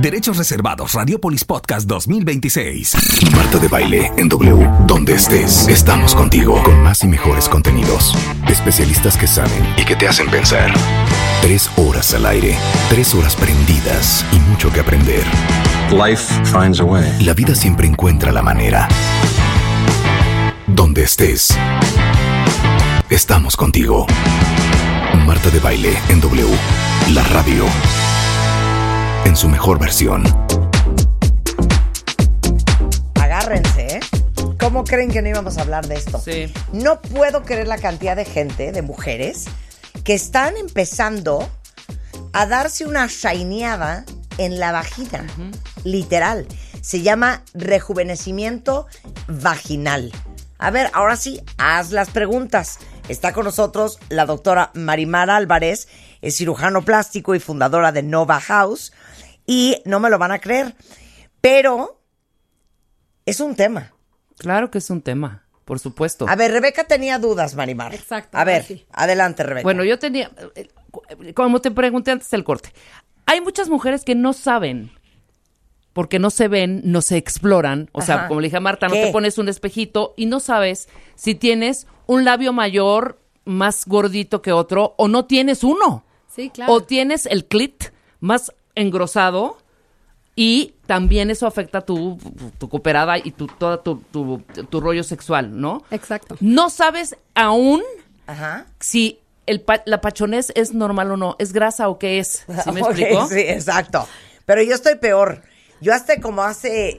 Derechos reservados. Radiopolis Podcast 2026. Marta de Baile en W. Donde estés, estamos contigo con más y mejores contenidos. Especialistas que saben y que te hacen pensar. 3 horas al aire, 3 horas prendidas y mucho que aprender. Life finds a way. La vida siempre encuentra la manera. Donde estés, estamos contigo. Marta de Baile en W. La radio en su mejor versión. Agárrense, ¿eh? ¿Cómo creen que no íbamos a hablar de esto? Sí. No puedo creer la cantidad de gente, de mujeres, que están empezando a darse una shineada en la vagina. Literal. Se llama rejuvenecimiento vaginal. A ver, ahora sí, haz las preguntas. Está con nosotros la doctora Marimar Álvarez, es cirujano plástico y fundadora de Nova House. Y no me lo van a creer, pero es un tema. Claro que es un tema, por supuesto. A ver, Rebeca tenía dudas, Marimar. Exacto. A ver, sí. adelante, Rebeca. Bueno, yo tenía, como te pregunté antes del corte, hay muchas mujeres que no saben, porque no se ven, no se exploran. O sea, como le dije a Marta, no ¿Qué? te pones un espejito y no sabes si tienes un labio mayor más gordito que otro o no tienes uno. Sí, claro. O tienes el clit más engrosado y también eso afecta tu cooperada y todo tu rollo sexual, ¿no? Exacto. No sabes aún Ajá. si la pachonez es normal o no, es grasa o qué es. ¿Sí me Ok, explico? sí, exacto. Pero yo estoy peor. Yo hasta como hace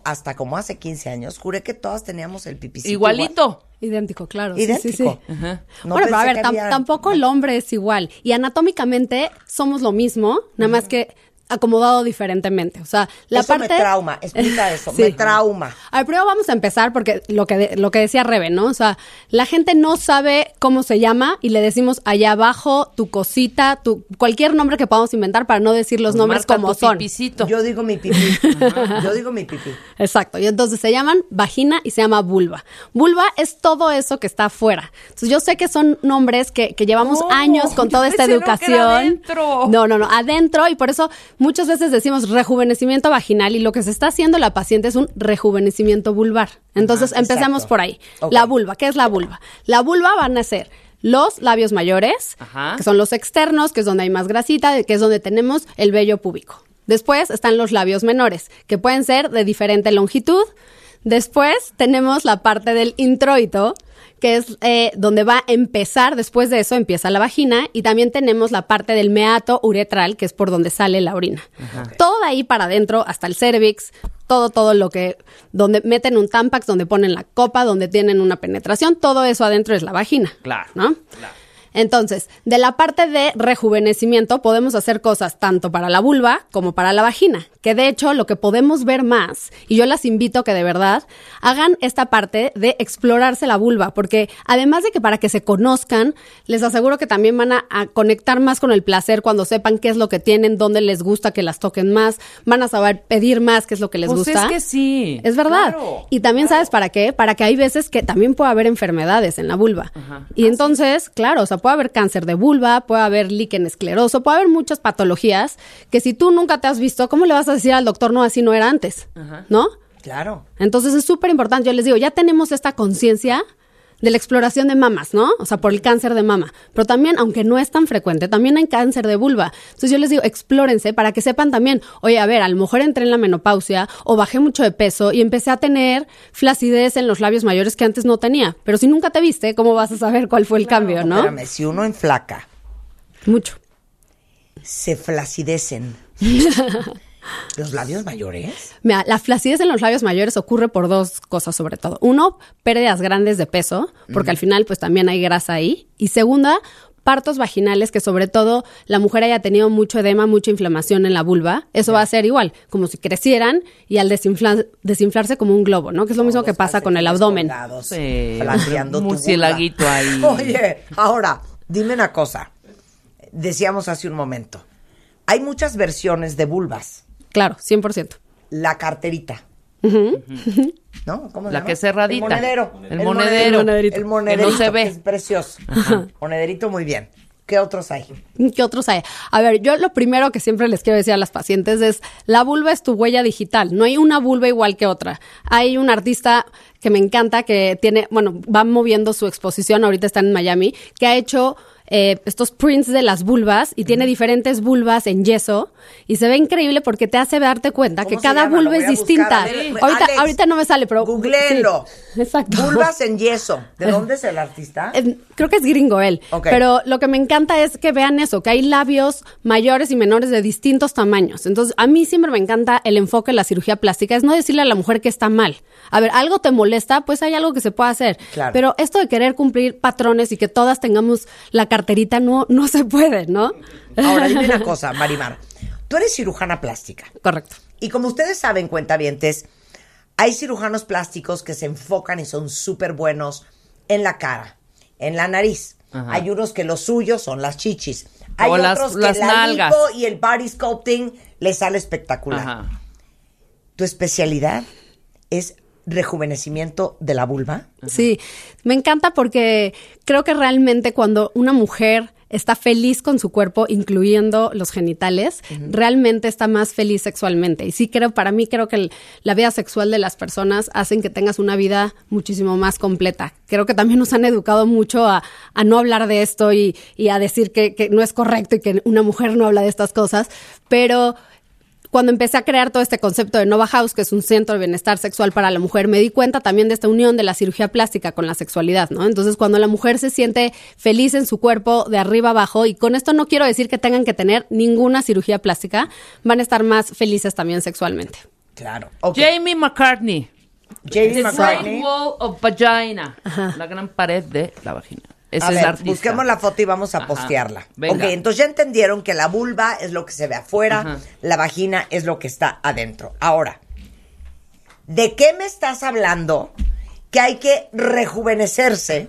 15 años juré que todas teníamos el pipicito Igualito. Idéntico, claro. Idéntico. Sí. Ajá. No Bueno, pero a pensé ver, que había- tampoco el hombre es igual. Y anatómicamente somos lo mismo, nada más que acomodado diferentemente. O sea, la Eso parte... me trauma, explica eso, Sí. me trauma. A ver, primero vamos a empezar porque lo que decía Rebe, ¿no? O sea, la gente no sabe cómo se llama y le decimos allá abajo, tu cosita, cualquier nombre que podamos inventar para no decir los nombres Marca como tu son. pipicito. Yo digo mi pipí. Yo digo mi pipí. Exacto, y entonces se llaman vagina y se llama vulva. Vulva es todo eso que está afuera. Entonces yo sé que son nombres que llevamos No, años con yo toda esta pensé, no, que era educación. adentro. No, adentro, y por eso muchas veces decimos rejuvenecimiento vaginal y lo que se está haciendo la paciente es un rejuvenecimiento vulvar. Entonces empecemos exacto. por ahí. Ok. La vulva, ¿qué es la vulva? La vulva van a ser los labios mayores, Ajá. que son los externos, que es donde hay más grasita, que es donde tenemos el vello púbico. Después están los labios menores, que pueden ser de diferente longitud. Después tenemos la parte del introito, que es donde va a empezar, después de eso empieza la vagina, y también tenemos la parte del meato uretral, que es por donde sale la orina. Todo de ahí para adentro, hasta el cervix, todo lo que, donde meten un tampax, donde ponen la copa, donde tienen una penetración, todo eso adentro es la vagina. Claro, ¿No? claro. Entonces, de la parte de rejuvenecimiento podemos hacer cosas tanto para la vulva como para la vagina, que de hecho lo que podemos ver más, y yo las invito que de verdad hagan esta parte de explorarse la vulva, porque además de que para que se conozcan, les aseguro que también van a conectar más con el placer cuando sepan qué es lo que tienen, dónde les gusta que las toquen más, van a saber pedir más qué es lo que les Pues gusta. es que sí. Es verdad. Claro, Y también, ¿sabes para qué? Para que hay veces que también puede haber enfermedades en la vulva. Ajá. Y entonces, claro, o sea, puede haber cáncer de vulva, puede haber líquen escleroso, puede haber muchas patologías que si tú nunca te has visto, ¿cómo le vas a decir al doctor no, así no era antes? Ajá. ¿No? Claro. Entonces es súper importante. Yo les digo, ya tenemos esta conciencia de la exploración de mamas, ¿no? O sea, por el cáncer de mama. Pero también, aunque no es tan frecuente, también hay cáncer de vulva. Entonces yo les digo, explórense para que sepan también, oye, a ver, a lo mejor entré en la menopausia o bajé mucho de peso y empecé a tener flacidez en los labios mayores que antes no tenía. Pero si nunca te viste, ¿cómo vas a saber cuál fue el cambio, no? Espérame, si uno enflaca, Mucho. se flacidecen los labios mayores. Mira, la flacidez en los labios mayores ocurre por dos cosas sobre todo. Uno, pérdidas grandes de peso, porque al final pues también hay grasa ahí. Y segunda, partos vaginales, que sobre todo la mujer haya tenido mucho edema, mucha inflamación en la vulva. Eso va a ser igual, como si crecieran y al desinflarse como un globo, ¿no? Que es lo mismo que pasa con el abdomen. Colgados, Sí, flanqueando un tu murcielaguito vulva. ahí. Oye, ahora, dime una cosa. Decíamos hace un momento. Hay muchas versiones de vulvas. Claro, 100%. La carterita. ¿No? ¿Cómo se La llama? que es cerradita. El monedero. El monedero. monederito. El monederito. Que no se ve. Que es precioso. Monederito, muy bien. ¿Qué otros hay? ¿Qué otros hay? A ver, yo lo primero que siempre les quiero decir a las pacientes es, la vulva es tu huella digital, no hay una vulva igual que otra. Hay un artista que me encanta que tiene, bueno, va moviendo su exposición, ahorita está en Miami, que ha hecho estos prints de las vulvas y tiene diferentes vulvas en yeso y se ve increíble porque te hace darte cuenta que cada vulva es distinta. Ahorita no me sale, pero googleenlo. Sí, exacto. Vulvas en yeso. ¿De dónde es el artista? Creo que es gringo él. Okay. Pero lo que me encanta es que vean eso, que hay labios mayores y menores de distintos tamaños. Entonces, a mí siempre me encanta el enfoque de la cirugía plástica, es no decirle a la mujer que está mal. A ver, algo te molesta, pues hay algo que se puede hacer. Claro. Pero esto de querer cumplir patrones y que todas tengamos la carterita no se puede, ¿no? Ahora, dime una cosa, Marimar. Tú eres cirujana plástica. Correcto. Y como ustedes saben, cuentavientes, hay cirujanos plásticos que se enfocan y son súper buenos en la cara, en la nariz. Ajá. Hay unos que los suyos son las chichis. Hay otros que la nalgas. lipo y el body sculpting les sale espectacular. Ajá. ¿Tu especialidad es rejuvenecimiento de la vulva? Sí, me encanta porque creo que realmente cuando una mujer está feliz con su cuerpo, incluyendo los genitales, realmente está más feliz sexualmente. Y sí, para mí creo que la vida sexual de las personas hacen que tengas una vida muchísimo más completa. Creo que también nos han educado mucho a no hablar de esto y a decir que no es correcto y que una mujer no habla de estas cosas, pero cuando empecé a crear todo este concepto de Nova House, que es un centro de bienestar sexual para la mujer, me di cuenta también de esta unión de la cirugía plástica con la sexualidad, ¿no? Entonces, cuando la mujer se siente feliz en su cuerpo de arriba abajo, y con esto no quiero decir que tengan que tener ninguna cirugía plástica, van a estar más felices también sexualmente. Claro. Okay. Jamie McCartney. Jamie McCartney. Great Wall of Vagina. Ajá. La gran pared de la vagina. Ese a es ver, el artista. busquemos la foto y vamos a postearla. Venga. Ok, entonces ya entendieron que la vulva es lo que se ve afuera, Ajá. La vagina es lo que está adentro. Ahora, ¿de qué me estás hablando que hay que rejuvenecerse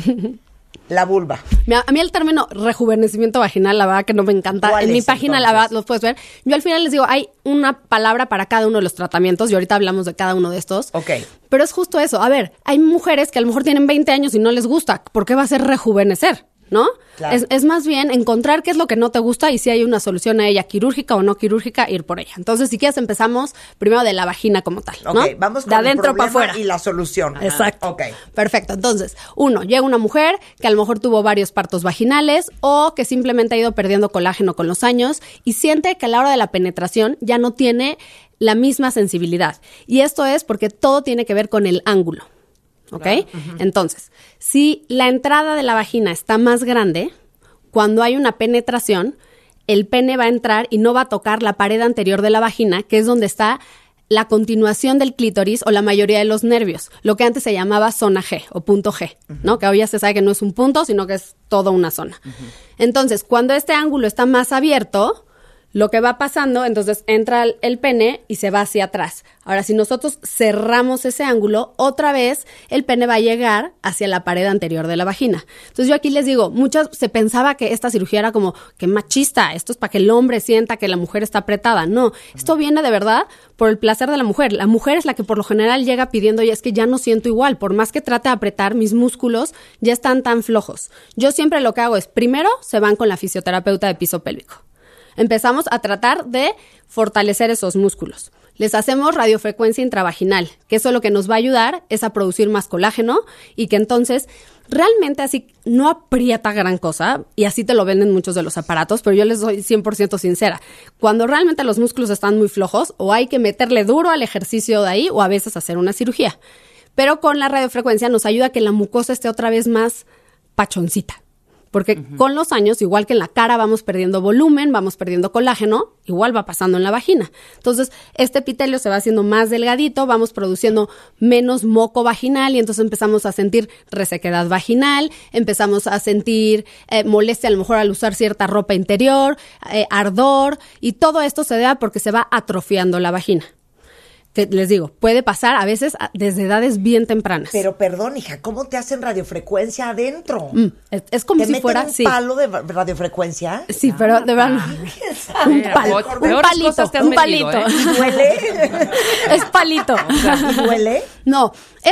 la vulva? Mira, a mí el término rejuvenecimiento vaginal, la verdad que no me encanta. En mi página, la verdad, los puedes ver. Yo al final les digo, hay una palabra para cada uno de los tratamientos y ahorita hablamos de cada uno de estos. Ok. Pero es justo eso. A ver, hay mujeres que a lo mejor tienen 20 años y no les gusta. ¿Por qué va a ser rejuvenecer? ¿No? Claro. Es más bien encontrar qué es lo que no te gusta y si hay una solución a ella, quirúrgica o no quirúrgica, ir por ella. Entonces, si quieres, empezamos primero de la vagina como tal, ¿no? Ok, vamos con de adentro el para problema afuera. y la solución. Exacto. Ok. Perfecto. Entonces, llega una mujer que a lo mejor tuvo varios partos vaginales o que simplemente ha ido perdiendo colágeno con los años y siente que a la hora de la penetración ya no tiene la misma sensibilidad. Y esto es porque todo tiene que ver con el ángulo. ¿Ok? Claro. Uh-huh. Entonces, si la entrada de la vagina está más grande, cuando hay una penetración, el pene va a entrar y no va a tocar la pared anterior de la vagina, que es donde está la continuación del clítoris o la mayoría de los nervios, lo que antes se llamaba zona G o punto G, ¿no? Que hoy ya se sabe que no es un punto, sino que es toda una zona. Entonces, cuando este ángulo está más abierto, lo que va pasando, entonces entra el pene y se va hacia atrás. Ahora, si nosotros cerramos ese ángulo, otra vez el pene va a llegar hacia la pared anterior de la vagina. Entonces, yo aquí les digo, se pensaba que esta cirugía era como que machista, esto es para que el hombre sienta que la mujer está apretada. No, esto viene de verdad por el placer de la mujer. La mujer es la que por lo general llega pidiendo, y es que ya no siento igual, por más que trate de apretar, mis músculos ya están tan flojos. Yo siempre lo que hago es, primero se van con la fisioterapeuta de piso pélvico. Empezamos a tratar de fortalecer esos músculos. Les hacemos radiofrecuencia intravaginal, que eso lo que nos va a ayudar es a producir más colágeno y que entonces realmente así no aprieta gran cosa y así te lo venden muchos de los aparatos, pero yo les soy 100% sincera. Cuando realmente los músculos están muy flojos o hay que meterle duro al ejercicio de ahí o a veces hacer una cirugía. Pero con la radiofrecuencia nos ayuda a que la mucosa esté otra vez más pachoncita. Porque con los años, igual que en la cara vamos perdiendo volumen, vamos perdiendo colágeno, igual va pasando en la vagina. Entonces, este epitelio se va haciendo más delgadito, vamos produciendo menos moco vaginal y entonces empezamos a sentir resequedad vaginal, empezamos a sentir molestia a lo mejor al usar cierta ropa interior, ardor, y todo esto se da porque se va atrofiando la vagina. Que les digo, puede pasar a veces desde edades bien tempranas. Pero perdón, hija, ¿cómo te hacen radiofrecuencia adentro? Es como si fuera... ¿Te meten un palo de radiofrecuencia? Sí, pero de verdad... Un palito. ¿Y duele? Es palito. ¿Y duele? No,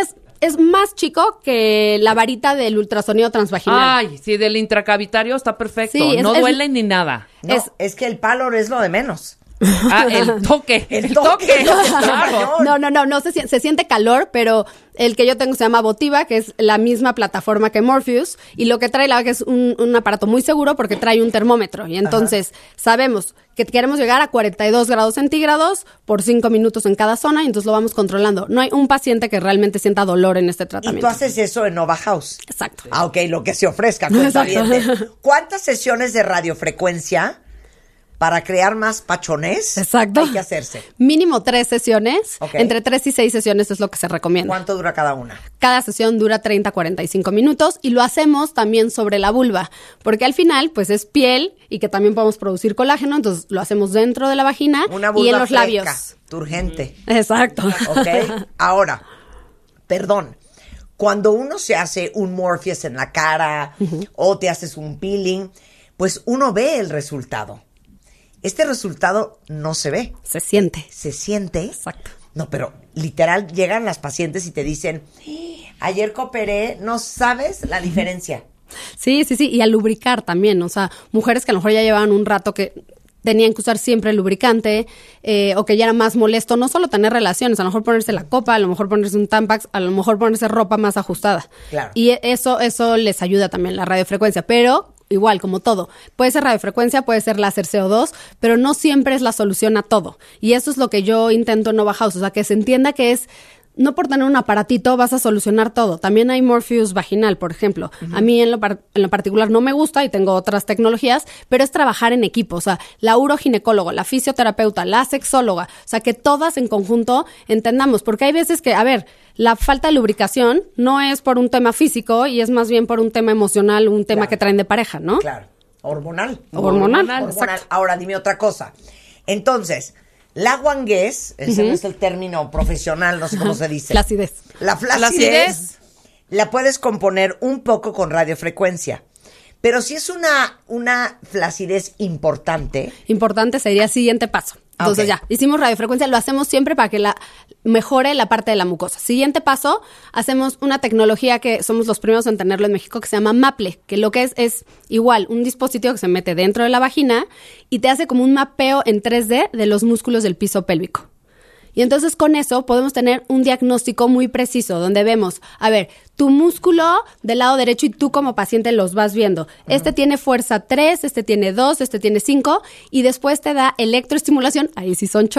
es más chico que la varita del ultrasonido transvaginal. Ay, sí, del intracavitario está perfecto. Sí, no duele ni nada. No, es que el pálor es lo de menos. Ah, el toque. El toque. Claro. No, se siente calor, pero el que yo tengo se llama Votiva, que es la misma plataforma que Morpheus, y lo que trae la que es un aparato muy seguro porque trae un termómetro, y entonces sabemos que queremos llegar a 42 grados centígrados por 5 minutos en cada zona, y entonces lo vamos controlando. No hay un paciente que realmente sienta dolor en este Y tratamiento. tú haces eso en Nova House. Exacto. Ah, ok, lo que se ofrezca. Cuentaviente. ¿Cuántas sesiones de radiofrecuencia para crear más pachonés Exacto. hay que hacerse? Mínimo 3 sesiones. Ok. Entre 3 y 6 sesiones es lo que se recomienda. ¿Cuánto dura cada una? Cada sesión dura 30 a 45 minutos y lo hacemos también sobre la vulva, porque al final pues es piel y que también podemos producir colágeno, entonces lo hacemos dentro de la vagina Una vulva y en los fresca, labios. turgente. Exacto. ¿Ok? Ahora, perdón. Cuando uno se hace un Morpheus en la cara o te haces un peeling, pues uno ve el resultado. Este resultado no se ve. Se siente. ¿Se siente? Exacto. No, pero literal llegan las pacientes y te dicen, ayer cooperé, no sabes la diferencia. Sí, y a lubricar también, o sea, mujeres que a lo mejor ya llevaban un rato que tenían que usar siempre lubricante o que ya era más molesto, no solo tener relaciones, a lo mejor ponerse la copa, a lo mejor ponerse un Tampax, a lo mejor ponerse ropa más ajustada. Claro. Y eso les ayuda también, la radiofrecuencia, pero igual, como todo, puede ser radiofrecuencia, puede ser láser CO2, pero no siempre es la solución a todo. Y eso es lo que yo intento en Nova House, o sea, que se entienda que es, no por tener un aparatito vas a solucionar todo. También hay Morpheus vaginal, por ejemplo. A mí en lo particular no me gusta y tengo otras tecnologías, pero es trabajar en equipo. O sea, la uroginecóloga, la fisioterapeuta, la sexóloga, o sea, que todas en conjunto entendamos. Porque hay veces que, a ver, la falta de lubricación no es por un tema físico y es más bien por un tema emocional, un tema que traen de pareja, ¿no? Claro. Hormonal. Hormonal, exacto. Ahora, dime otra cosa. Entonces, la guanguez, ese no es el término profesional, no sé cómo se dice. Flacidez. La flacidez la puedes componer un poco con radiofrecuencia. Pero si es una flacidez importante. Importante sería el siguiente paso. Entonces ya, hicimos radiofrecuencia, lo hacemos siempre para que mejore la parte de la mucosa. Siguiente paso, hacemos una tecnología que somos los primeros en tenerlo en México, que se llama Maple, que lo que es igual, un dispositivo que se mete dentro de la vagina y te hace como un mapeo en 3D de los músculos del piso pélvico. Y entonces con eso podemos tener un diagnóstico muy preciso, donde vemos, a ver, tu músculo del lado derecho y tú como paciente los vas viendo. Este tiene fuerza 3, este tiene 2, este tiene 5, y después te da electroestimulación, ahí sí son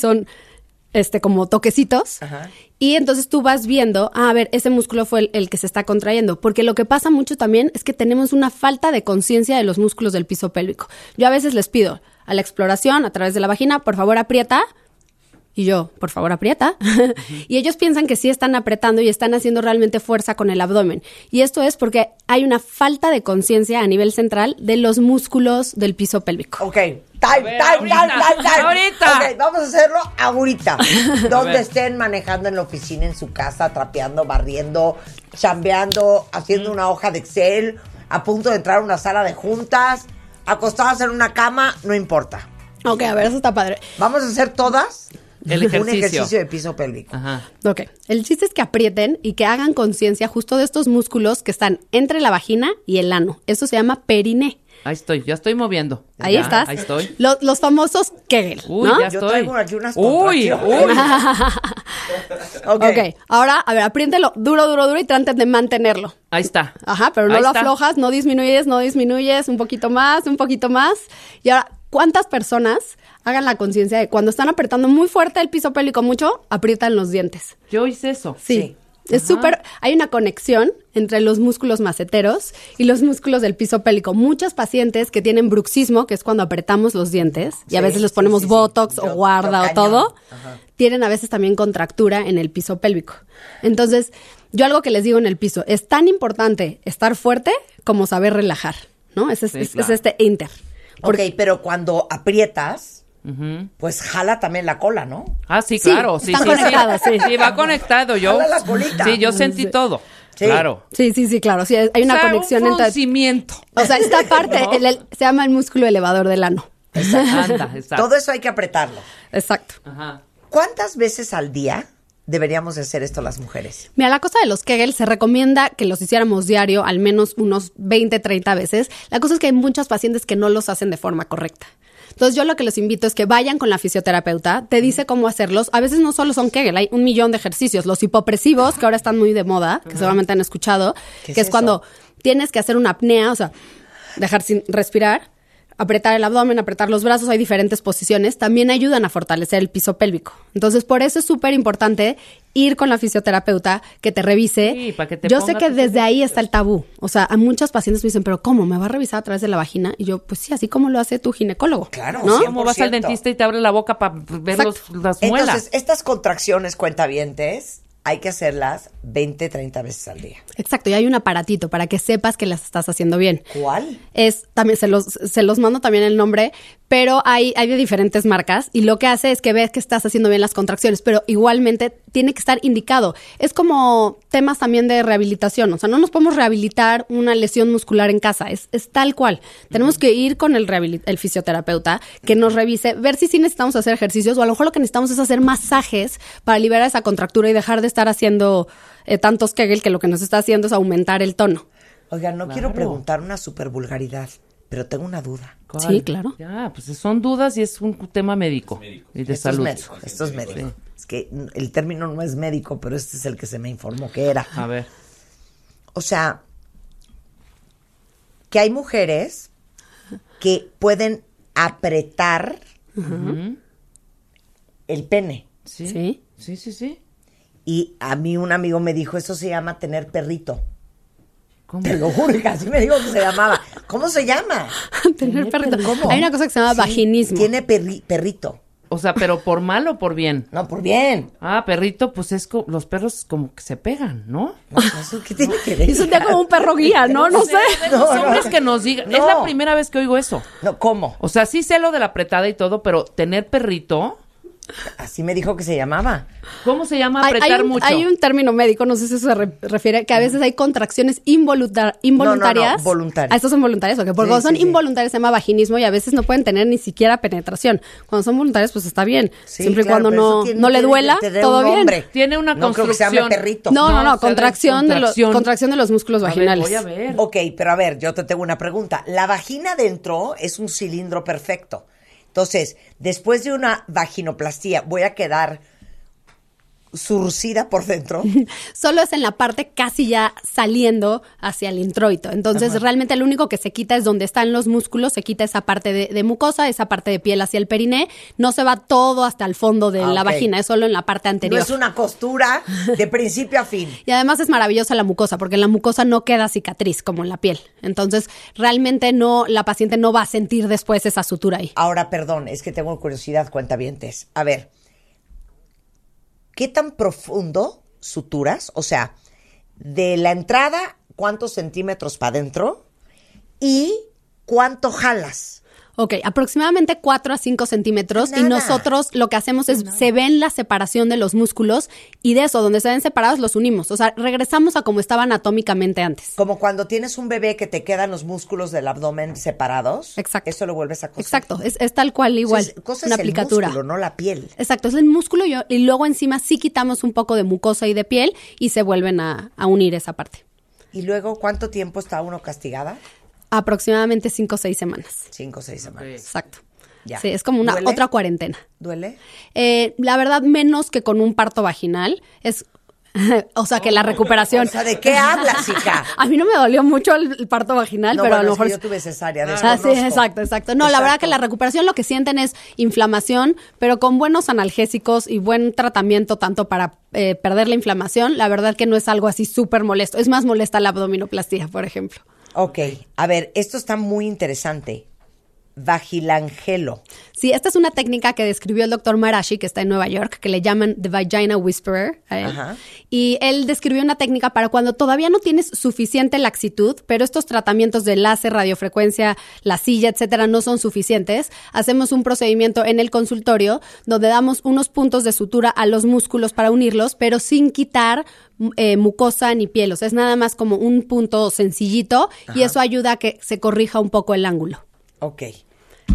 como toquecitos. Ajá. Y entonces tú vas viendo, a ver, ese músculo fue el que se está contrayendo. Porque lo que pasa mucho también es que tenemos una falta de conciencia de los músculos del piso pélvico. Yo a veces les pido a la exploración, a través de la vagina, por favor aprieta. Y yo, por favor, aprieta. Y ellos piensan que sí están apretando y están haciendo realmente fuerza con el abdomen. Y esto es porque hay una falta de conciencia a nivel central de los músculos del piso pélvico. Ok, time. Ahorita. Ok, vamos a hacerlo ahorita. Donde estén manejando en la oficina, en su casa, trapeando, barriendo, chambeando, haciendo una hoja de Excel, a punto de entrar a una sala de juntas, acostados en una cama, no importa. Ok, a ver, eso está padre. Vamos a hacer todas el ejercicio. Un ejercicio de piso pélvico. Ajá. Ok, el chiste es que aprieten y que hagan conciencia justo de estos músculos que están entre la vagina y el ano. Eso se llama periné. Ahí estoy, ya estoy moviendo. Ahí ya, estás. Ahí estoy. Los famosos Kegel, Uy, ¿no? ya Yo estoy. traigo aquí unas contracciones. Ok, ahora, a ver, apriéntelo duro y traten de mantenerlo. Ahí está. Ajá, pero no Ahí lo está. aflojas, no disminuyes, un poquito más. Y ahora, ¿cuántas personas hagan la conciencia de cuando están apretando muy fuerte el piso pélvico mucho, aprietan los dientes? Yo hice eso. Sí. Es súper, hay una conexión entre los músculos maceteros y los músculos del piso pélvico. Muchos pacientes que tienen bruxismo, que es cuando apretamos los dientes, y a veces les ponemos botox o guarda o todo, tienen a veces también contractura en el piso pélvico. Entonces, yo algo que les digo en el piso, es tan importante estar fuerte como saber relajar, ¿no? Es este inter. Ok, pero cuando aprietas, pues jala también la cola, ¿no? Ah, sí, claro. Sí, están conectados, sí. Sí, va conectado. Yo, Jala la colita. sí, yo sentí todo. Sí. Claro. Sí, claro. Sí, hay una conexión un entre... fruncimiento. O sea, esta parte se llama el músculo elevador del ano. Anda, exacto. Todo eso hay que apretarlo. Exacto. Ajá. ¿Cuántas veces al día deberíamos de hacer esto las mujeres? Mira, la cosa de los Kegel se recomienda que los hiciéramos diario, al menos unos 20, 30 veces. La cosa es que hay muchos pacientes que no los hacen de forma correcta. Entonces, yo lo que los invito es que vayan con la fisioterapeuta, te dice cómo hacerlos. A veces no solo son Kegel, hay 1,000,000 de ejercicios. Los hipopresivos, que ahora están muy de moda, que seguramente han escuchado, que es cuando tienes que hacer una apnea, o sea, dejar sin respirar, apretar el abdomen, apretar los brazos, hay diferentes posiciones, también ayudan a fortalecer el piso pélvico. Entonces, por eso es súper importante ir con la fisioterapeuta, que te revise. Sí, para que te yo ponga sé que tus desde ahí está el tabú. O sea, a muchos pacientes me dicen, ¿pero cómo? ¿Me va a revisar a través de la vagina? Y yo, pues sí, así como lo hace tu ginecólogo. Claro, ¿no? 100%. Como vas al dentista y te abre la boca para ver las muelas. Entonces, estas contracciones, cuentavientes, hay que hacerlas 20, 30 veces al día. Exacto, y hay un aparatito para que sepas que las estás haciendo bien. ¿Cuál? También se los mando también el nombre, pero hay de diferentes marcas y lo que hace es que ves que estás haciendo bien las contracciones, pero igualmente tiene que estar indicado. Es como temas también de rehabilitación, o sea, no nos podemos rehabilitar una lesión muscular en casa, es tal cual. Tenemos que ir con el fisioterapeuta que nos revise, ver si sí necesitamos hacer ejercicios o a lo mejor lo que necesitamos es hacer masajes para liberar esa contractura y dejar de estar haciendo tantos Kegel, que lo que nos está haciendo es aumentar el tono. Oiga, no quiero preguntar una super vulgaridad, pero tengo una duda. ¿Cuál? Sí, claro. Ya, pues son dudas y es un tema médico. Y de salud. Esto es médico. Es que el término no es médico, pero este es el que se me informó que era. A ver. O sea, que hay mujeres que pueden apretar el pene. Sí. Sí. Y a mí un amigo me dijo, eso se llama tener perrito. ¿Cómo? Te lo juro, que así me dijo que se llamaba. ¿Cómo se llama? Tener perrito. ¿Cómo? Hay una cosa que se llama vaginismo. Tiene perrito. O sea, ¿pero por mal o por bien? No, por bien. Ah, perrito, pues los perros como que se pegan, ¿no? No, ¿eso qué tiene que ver? Es un día como un perro guía, ¿no? No sé. Los hombres que nos digan. No. Es la primera vez que oigo eso. No, ¿cómo? O sea, sí sé lo de la apretada y todo, pero tener perrito, Así me dijo que se llamaba. ¿cómo se llama apretar mucho? Hay un término médico, no sé si eso se refiere, que a veces hay contracciones involuntarias. No, voluntarias. Estos son voluntarias, porque cuando son involuntarias se llama vaginismo y a veces no pueden tener ni siquiera penetración. Cuando son voluntarias, pues está bien. Sí, siempre claro, y cuando pero eso no le duela, todo bien. Tiene una No creo que se llame construcción. perrito. No, contracción. contracción de los músculos vaginales. Voy a ver. Ok, pero a ver, yo te tengo una pregunta. La vagina dentro es un cilindro perfecto. Entonces, después de una vaginoplastía, ¿voy a quedar surcida por dentro? Solo es en la parte casi ya saliendo hacia el introito. Entonces, realmente lo único que se quita es donde están los músculos, se quita esa parte de mucosa, esa parte de piel hacia el periné. No se va todo hasta el fondo de la vagina, es solo en la parte anterior. No es una costura de principio a fin. Y además es maravillosa la mucosa, porque en la mucosa no queda cicatriz como en la piel. Entonces, realmente la paciente no va a sentir después esa sutura ahí. Ahora, perdón, es que tengo curiosidad, cuentavientes. A ver, ¿qué tan profundo suturas? O sea, de la entrada, ¿cuántos centímetros para adentro? ¿Y cuánto jalas? Ok, aproximadamente 4 a 5 centímetros. Nada. Y nosotros lo que hacemos es, se ven la separación de los músculos y de eso, donde se ven separados, los unimos. O sea, regresamos a como estaba anatómicamente antes. Como cuando tienes un bebé que te quedan los músculos del abdomen separados. Exacto. Eso lo vuelves a coser. Exacto, es tal cual igual, Cosas una el aplicatura. músculo, no la piel. Exacto, es el músculo y luego encima sí quitamos un poco de mucosa y de piel y se vuelven a unir esa parte. Y luego, ¿cuánto tiempo está uno castigada? Aproximadamente 5 o 6 semanas. 5 o 6 semanas. Exacto. Ya. Sí, es como una ¿Duele? otra cuarentena. ¿Duele? La verdad, menos que con un parto vaginal. Es, o sea, que la recuperación. O sea, ¿de qué hablas, hija? A mí no me dolió mucho el parto vaginal, No, pero bueno, a lo es que mejor. yo tuve cesárea, Sí, desconozco. exacto. No, la verdad que la recuperación lo que sienten es inflamación, pero con buenos analgésicos y buen tratamiento tanto para perder la inflamación, la verdad que no es algo así súper molesto. Es más molesta la abdominoplastia, por ejemplo. Ok, a ver, esto está muy interesante. Vagilangelo. Sí, esta es una técnica que describió el doctor Marashi, que está en Nueva York, que le llaman The Vagina Whisperer a él. Ajá. Y él describió una técnica para cuando todavía no tienes suficiente laxitud, pero estos tratamientos de láser, radiofrecuencia, la silla, etcétera, no son suficientes. Hacemos un procedimiento en el consultorio donde damos unos puntos de sutura a los músculos para unirlos, pero sin quitar mucosa ni piel. O sea, es nada más como un punto sencillito y eso ayuda a que se corrija un poco el ángulo. Ok.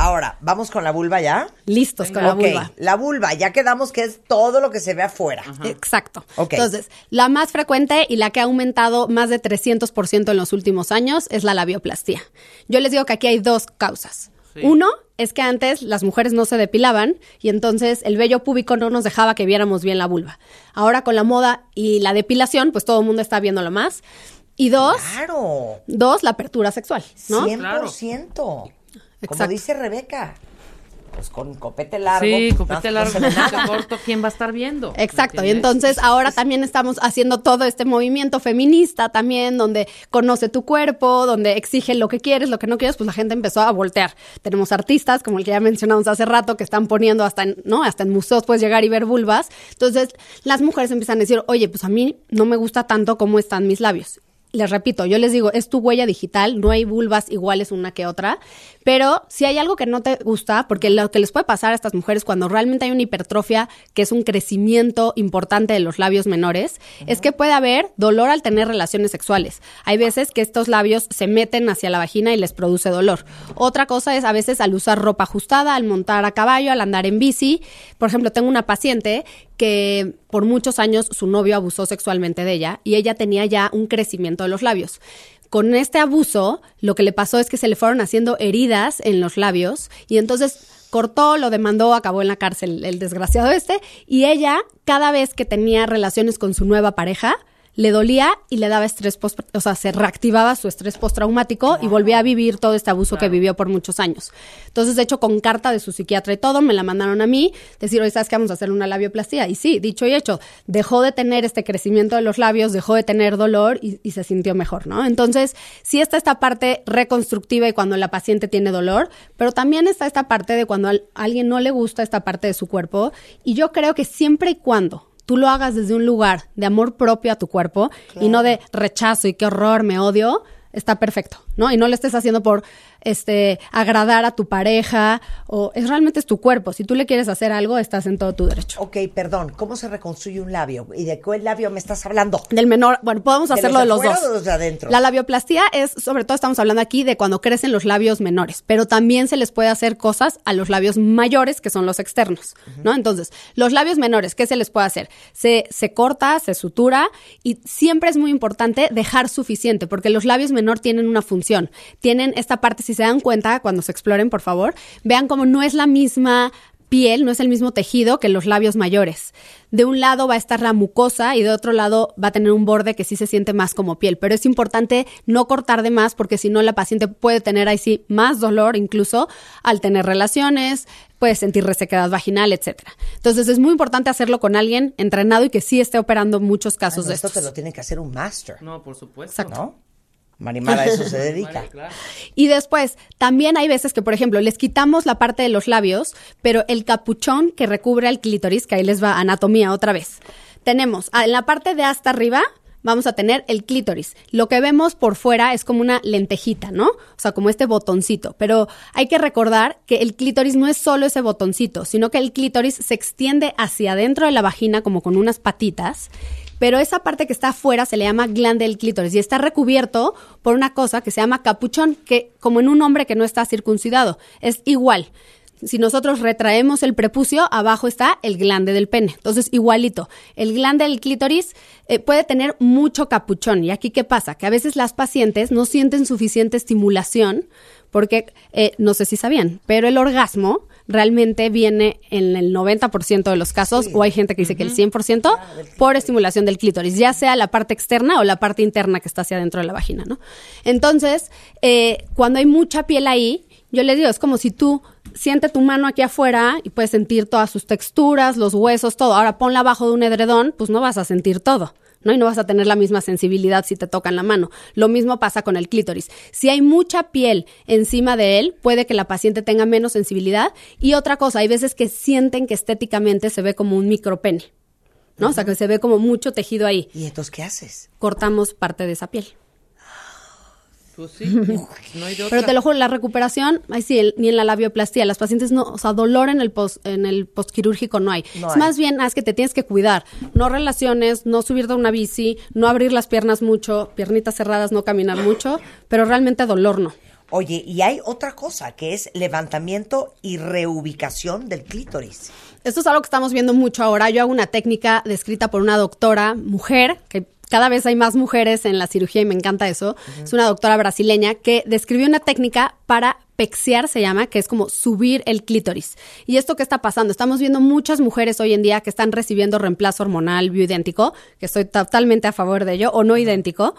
Ahora, ¿vamos con la vulva ya? Listos con la vulva. La vulva, ya quedamos que es todo lo que se ve afuera. Ajá. Exacto. Okay. Entonces, la más frecuente y la que ha aumentado más de 300% en los últimos años es la labioplastía. Yo les digo que aquí hay dos causas. Sí. Uno es que antes las mujeres no se depilaban y entonces el vello púbico no nos dejaba que viéramos bien la vulva. Ahora con la moda y la depilación, pues todo el mundo está viéndolo más. Y dos, la apertura sexual, ¿no? 100%. Como Exacto. dice Rebeca. Pues con copete largo. Sí, copete largo, copete corto, ¿quién va a estar viendo? Exacto, y entonces ahora también estamos haciendo todo este movimiento feminista también, donde conoce tu cuerpo, donde exige lo que quieres, lo que no quieres, pues la gente empezó a voltear. Tenemos artistas, como el que ya mencionamos hace rato, que están poniendo hasta en museos puedes llegar y ver vulvas. Entonces las mujeres empiezan a decir, oye, pues a mí no me gusta tanto cómo están mis labios. Les repito, yo les digo, es tu huella digital, no hay vulvas iguales una que otra, pero si hay algo que no te gusta, porque lo que les puede pasar a estas mujeres cuando realmente hay una hipertrofia, que es un crecimiento importante de los labios menores, es que puede haber dolor al tener relaciones sexuales. Hay veces que estos labios se meten hacia la vagina y les produce dolor. Otra cosa es a veces al usar ropa ajustada, al montar a caballo, al andar en bici. Por ejemplo, tengo una paciente que por muchos años su novio abusó sexualmente de ella y ella tenía ya un crecimiento de los labios. Con este abuso, lo que le pasó es que se le fueron haciendo heridas en los labios y entonces cortó, lo demandó, acabó en la cárcel el desgraciado y ella, cada vez que tenía relaciones con su nueva pareja, le dolía y le daba estrés, se reactivaba su estrés postraumático y volvía a vivir todo este abuso que vivió por muchos años. Entonces, de hecho, con carta de su psiquiatra y todo, me la mandaron a mí, decir, oye, ¿sabes qué? Vamos a hacer una labioplastía. Y sí, dicho y hecho, dejó de tener este crecimiento de los labios, dejó de tener dolor y se sintió mejor, ¿no? Entonces, sí está esta parte reconstructiva y cuando la paciente tiene dolor, pero también está esta parte de cuando a alguien no le gusta esta parte de su cuerpo. Y yo creo que siempre y cuando tú lo hagas desde un lugar de amor propio a tu cuerpo y no de rechazo y qué horror, me odio, está perfecto, ¿no? Y no lo estés haciendo por agradar a tu pareja o realmente es tu cuerpo. Si tú le quieres hacer algo, estás en todo tu derecho. Ok, perdón, ¿cómo se reconstruye un labio? ¿Y de qué labio me estás hablando? Del menor, bueno, podemos hacerlo de los dos. ¿O de los de adentro? La labioplastía es, sobre todo estamos hablando aquí de cuando crecen los labios menores, pero también se les puede hacer cosas a los labios mayores, que son los externos, ¿no? Entonces, los labios menores, ¿qué se les puede hacer? Se corta, se sutura y siempre es muy importante dejar suficiente, porque los labios menor tienen una función. Tienen esta parte, si se dan cuenta, cuando se exploren, por favor, vean cómo no es la misma piel, no es el mismo tejido que los labios mayores. De un lado va a estar la mucosa y de otro lado va a tener un borde que sí se siente más como piel, pero es importante no cortar de más porque si no la paciente puede tener ahí sí más dolor incluso al tener relaciones, puede sentir resequedad vaginal, etcétera. Entonces es muy importante hacerlo con alguien entrenado y que sí esté operando muchos casos de esto estos. Te lo tiene que hacer un máster. No, por supuesto. Exacto. ¿No? Marimar a eso se dedica. Vale, claro. Y después, también hay veces que, por ejemplo, les quitamos la parte de los labios, pero el capuchón que recubre al clítoris, que ahí les va anatomía otra vez. Tenemos, en la parte de hasta arriba, vamos a tener el clítoris. Lo que vemos por fuera es como una lentejita, ¿no? O sea, como este botoncito. Pero hay que recordar que el clítoris no es solo ese botoncito, sino que el clítoris se extiende hacia adentro de la vagina como con unas patitas. Pero esa parte que está afuera se le llama glande del clítoris y está recubierto por una cosa que se llama capuchón, que como en un hombre que no está circuncidado, es igual. Si nosotros retraemos el prepucio, abajo está el glande del pene. Entonces, igualito. El glande del clítoris puede tener mucho capuchón. ¿Y aquí qué pasa? Que a veces las pacientes no sienten suficiente estimulación porque, no sé si sabían, pero el orgasmo realmente viene en el 90% de los casos, o hay gente que dice que el 100%, por estimulación del clítoris, ya sea la parte externa o la parte interna que está hacia adentro de la vagina, ¿no? Entonces, cuando hay mucha piel ahí, yo les digo, es como si tú siente tu mano aquí afuera y puedes sentir todas sus texturas, los huesos, todo. Ahora ponla abajo de un edredón, pues no vas a sentir todo, ¿no? Y no vas a tener la misma sensibilidad si te tocan la mano. Lo mismo pasa con el clítoris. Si hay mucha piel encima de él, puede que la paciente tenga menos sensibilidad. Y otra cosa, hay veces que sienten que estéticamente se ve como un micropene, ¿no? O sea, que se ve como mucho tejido ahí. ¿Y entonces qué haces? Cortamos parte de esa piel. Pues sí, no hay de otra. Pero te lo juro, la recuperación, ay sí, ni en la labioplastía, las pacientes no, o sea, dolor en el postquirúrgico no hay. No es hay. más bien, es que te tienes que cuidar. No relaciones, no subirte a una bici, no abrir las piernas mucho, piernitas cerradas, no caminar mucho, pero realmente dolor no. Oye, y hay otra cosa que es levantamiento y reubicación del clítoris. Esto es algo que estamos viendo mucho ahora. Yo hago una técnica descrita por una doctora mujer, que cada vez hay más mujeres en la cirugía y me encanta eso. Es una doctora brasileña que describió una técnica para pexear, se llama, que es como subir el clítoris. ¿Y esto qué está pasando? Estamos viendo muchas mujeres hoy en día que están recibiendo reemplazo hormonal bioidéntico, que estoy totalmente a favor de ello, o no idéntico,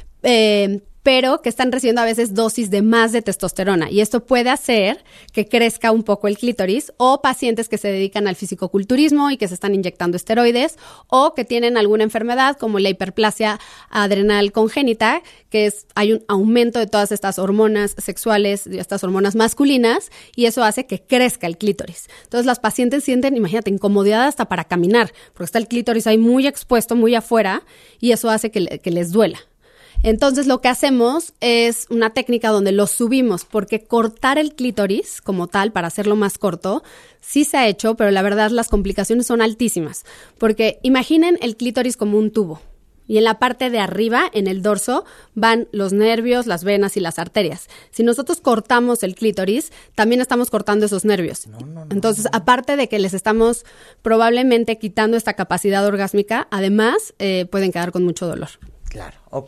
pero que están recibiendo a veces dosis de más de testosterona. Y esto puede hacer que crezca un poco el clítoris, o pacientes que se dedican al fisicoculturismo y que se están inyectando esteroides, o que tienen alguna enfermedad como la hiperplasia adrenal congénita, que hay un aumento de todas estas hormonas sexuales, de estas hormonas masculinas, y eso hace que crezca el clítoris. Entonces las pacientes sienten, imagínate, incomodidad hasta para caminar, porque está el clítoris ahí muy expuesto, muy afuera, y eso hace que les duela. Entonces lo que hacemos es una técnica donde lo subimos, porque cortar el clítoris como tal, para hacerlo más corto, sí se ha hecho, pero la verdad las complicaciones son altísimas. Porque imaginen el clítoris como un tubo, y en la parte de arriba, en el dorso, van los nervios, las venas y las arterias. Si nosotros cortamos el clítoris, también estamos cortando esos nervios. Entonces, aparte de que les estamos probablemente quitando esta capacidad orgásmica, además pueden quedar con mucho dolor. Claro, ok.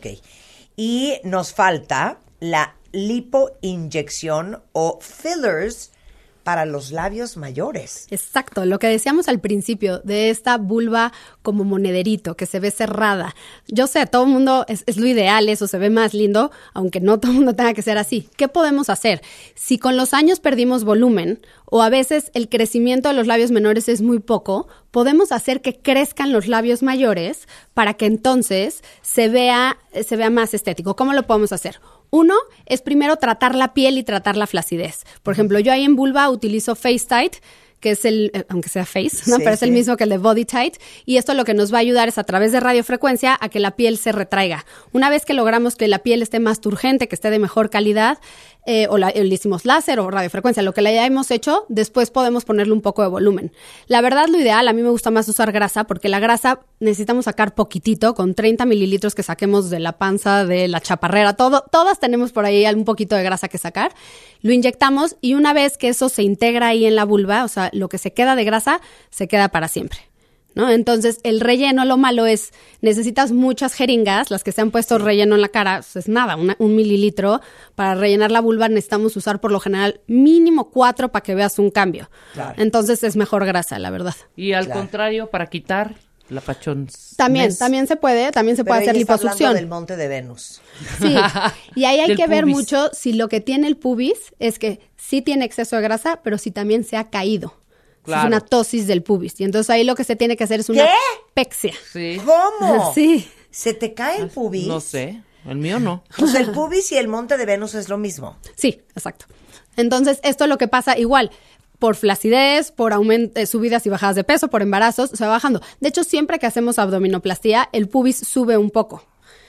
Y nos falta la lipoinyección o fillers para los labios mayores. Exacto, lo que decíamos al principio de esta vulva como monederito, que se ve cerrada. Yo sé, todo el mundo es lo ideal, eso se ve más lindo, aunque no todo el mundo tenga que ser así. ¿Qué podemos hacer? Si con los años perdimos volumen, o a veces el crecimiento de los labios menores es muy poco, podemos hacer que crezcan los labios mayores para que entonces se vea más estético. ¿Cómo lo podemos hacer? Uno es primero tratar la piel y tratar la flacidez. Por ejemplo, yo ahí en vulva utilizo Face Tight, que es aunque sea Face, ¿no? Sí, pero es el mismo que el de Body Tight. Y esto lo que nos va a ayudar es a través de radiofrecuencia a que la piel se retraiga. Una vez que logramos que la piel esté más turgente, que esté de mejor calidad, le hicimos láser o radiofrecuencia, lo que le hayamos hecho, después podemos ponerle un poco de volumen. La verdad, lo ideal, a mí me gusta más usar grasa, porque la grasa necesitamos sacar poquitito, con 30 mililitros que saquemos de la panza, de la chaparrera, todas tenemos por ahí un poquito de grasa que sacar. Lo inyectamos y una vez que eso se integra ahí en la vulva, o sea, lo que se queda de grasa, se queda para siempre, ¿no? Entonces, el relleno, lo malo es, necesitas muchas jeringas, las que se han puesto relleno en la cara, pues es nada, un mililitro. Para rellenar la vulva necesitamos usar por lo general mínimo 4 para que veas un cambio. Claro. Entonces, es mejor grasa, la verdad. Y al contrario, para quitar la pachón. También se puede hacer liposucción. Del monte de Venus. Sí, y ahí hay que ver pubis. mucho si lo que tiene el pubis es que sí tiene exceso de grasa, pero si también se ha caído. Claro. Es una ptosis del pubis. Y entonces ahí lo que se tiene que hacer es una pexia. Sí. ¿Cómo? Sí. ¿Se te cae el pubis? No sé, el mío no. O sea, el pubis y el monte de Venus es lo mismo. Sí, exacto. Entonces, esto es lo que pasa igual. Por flacidez, por subidas y bajadas de peso, por embarazos, se va bajando. De hecho, siempre que hacemos abdominoplastía, el pubis sube un poco.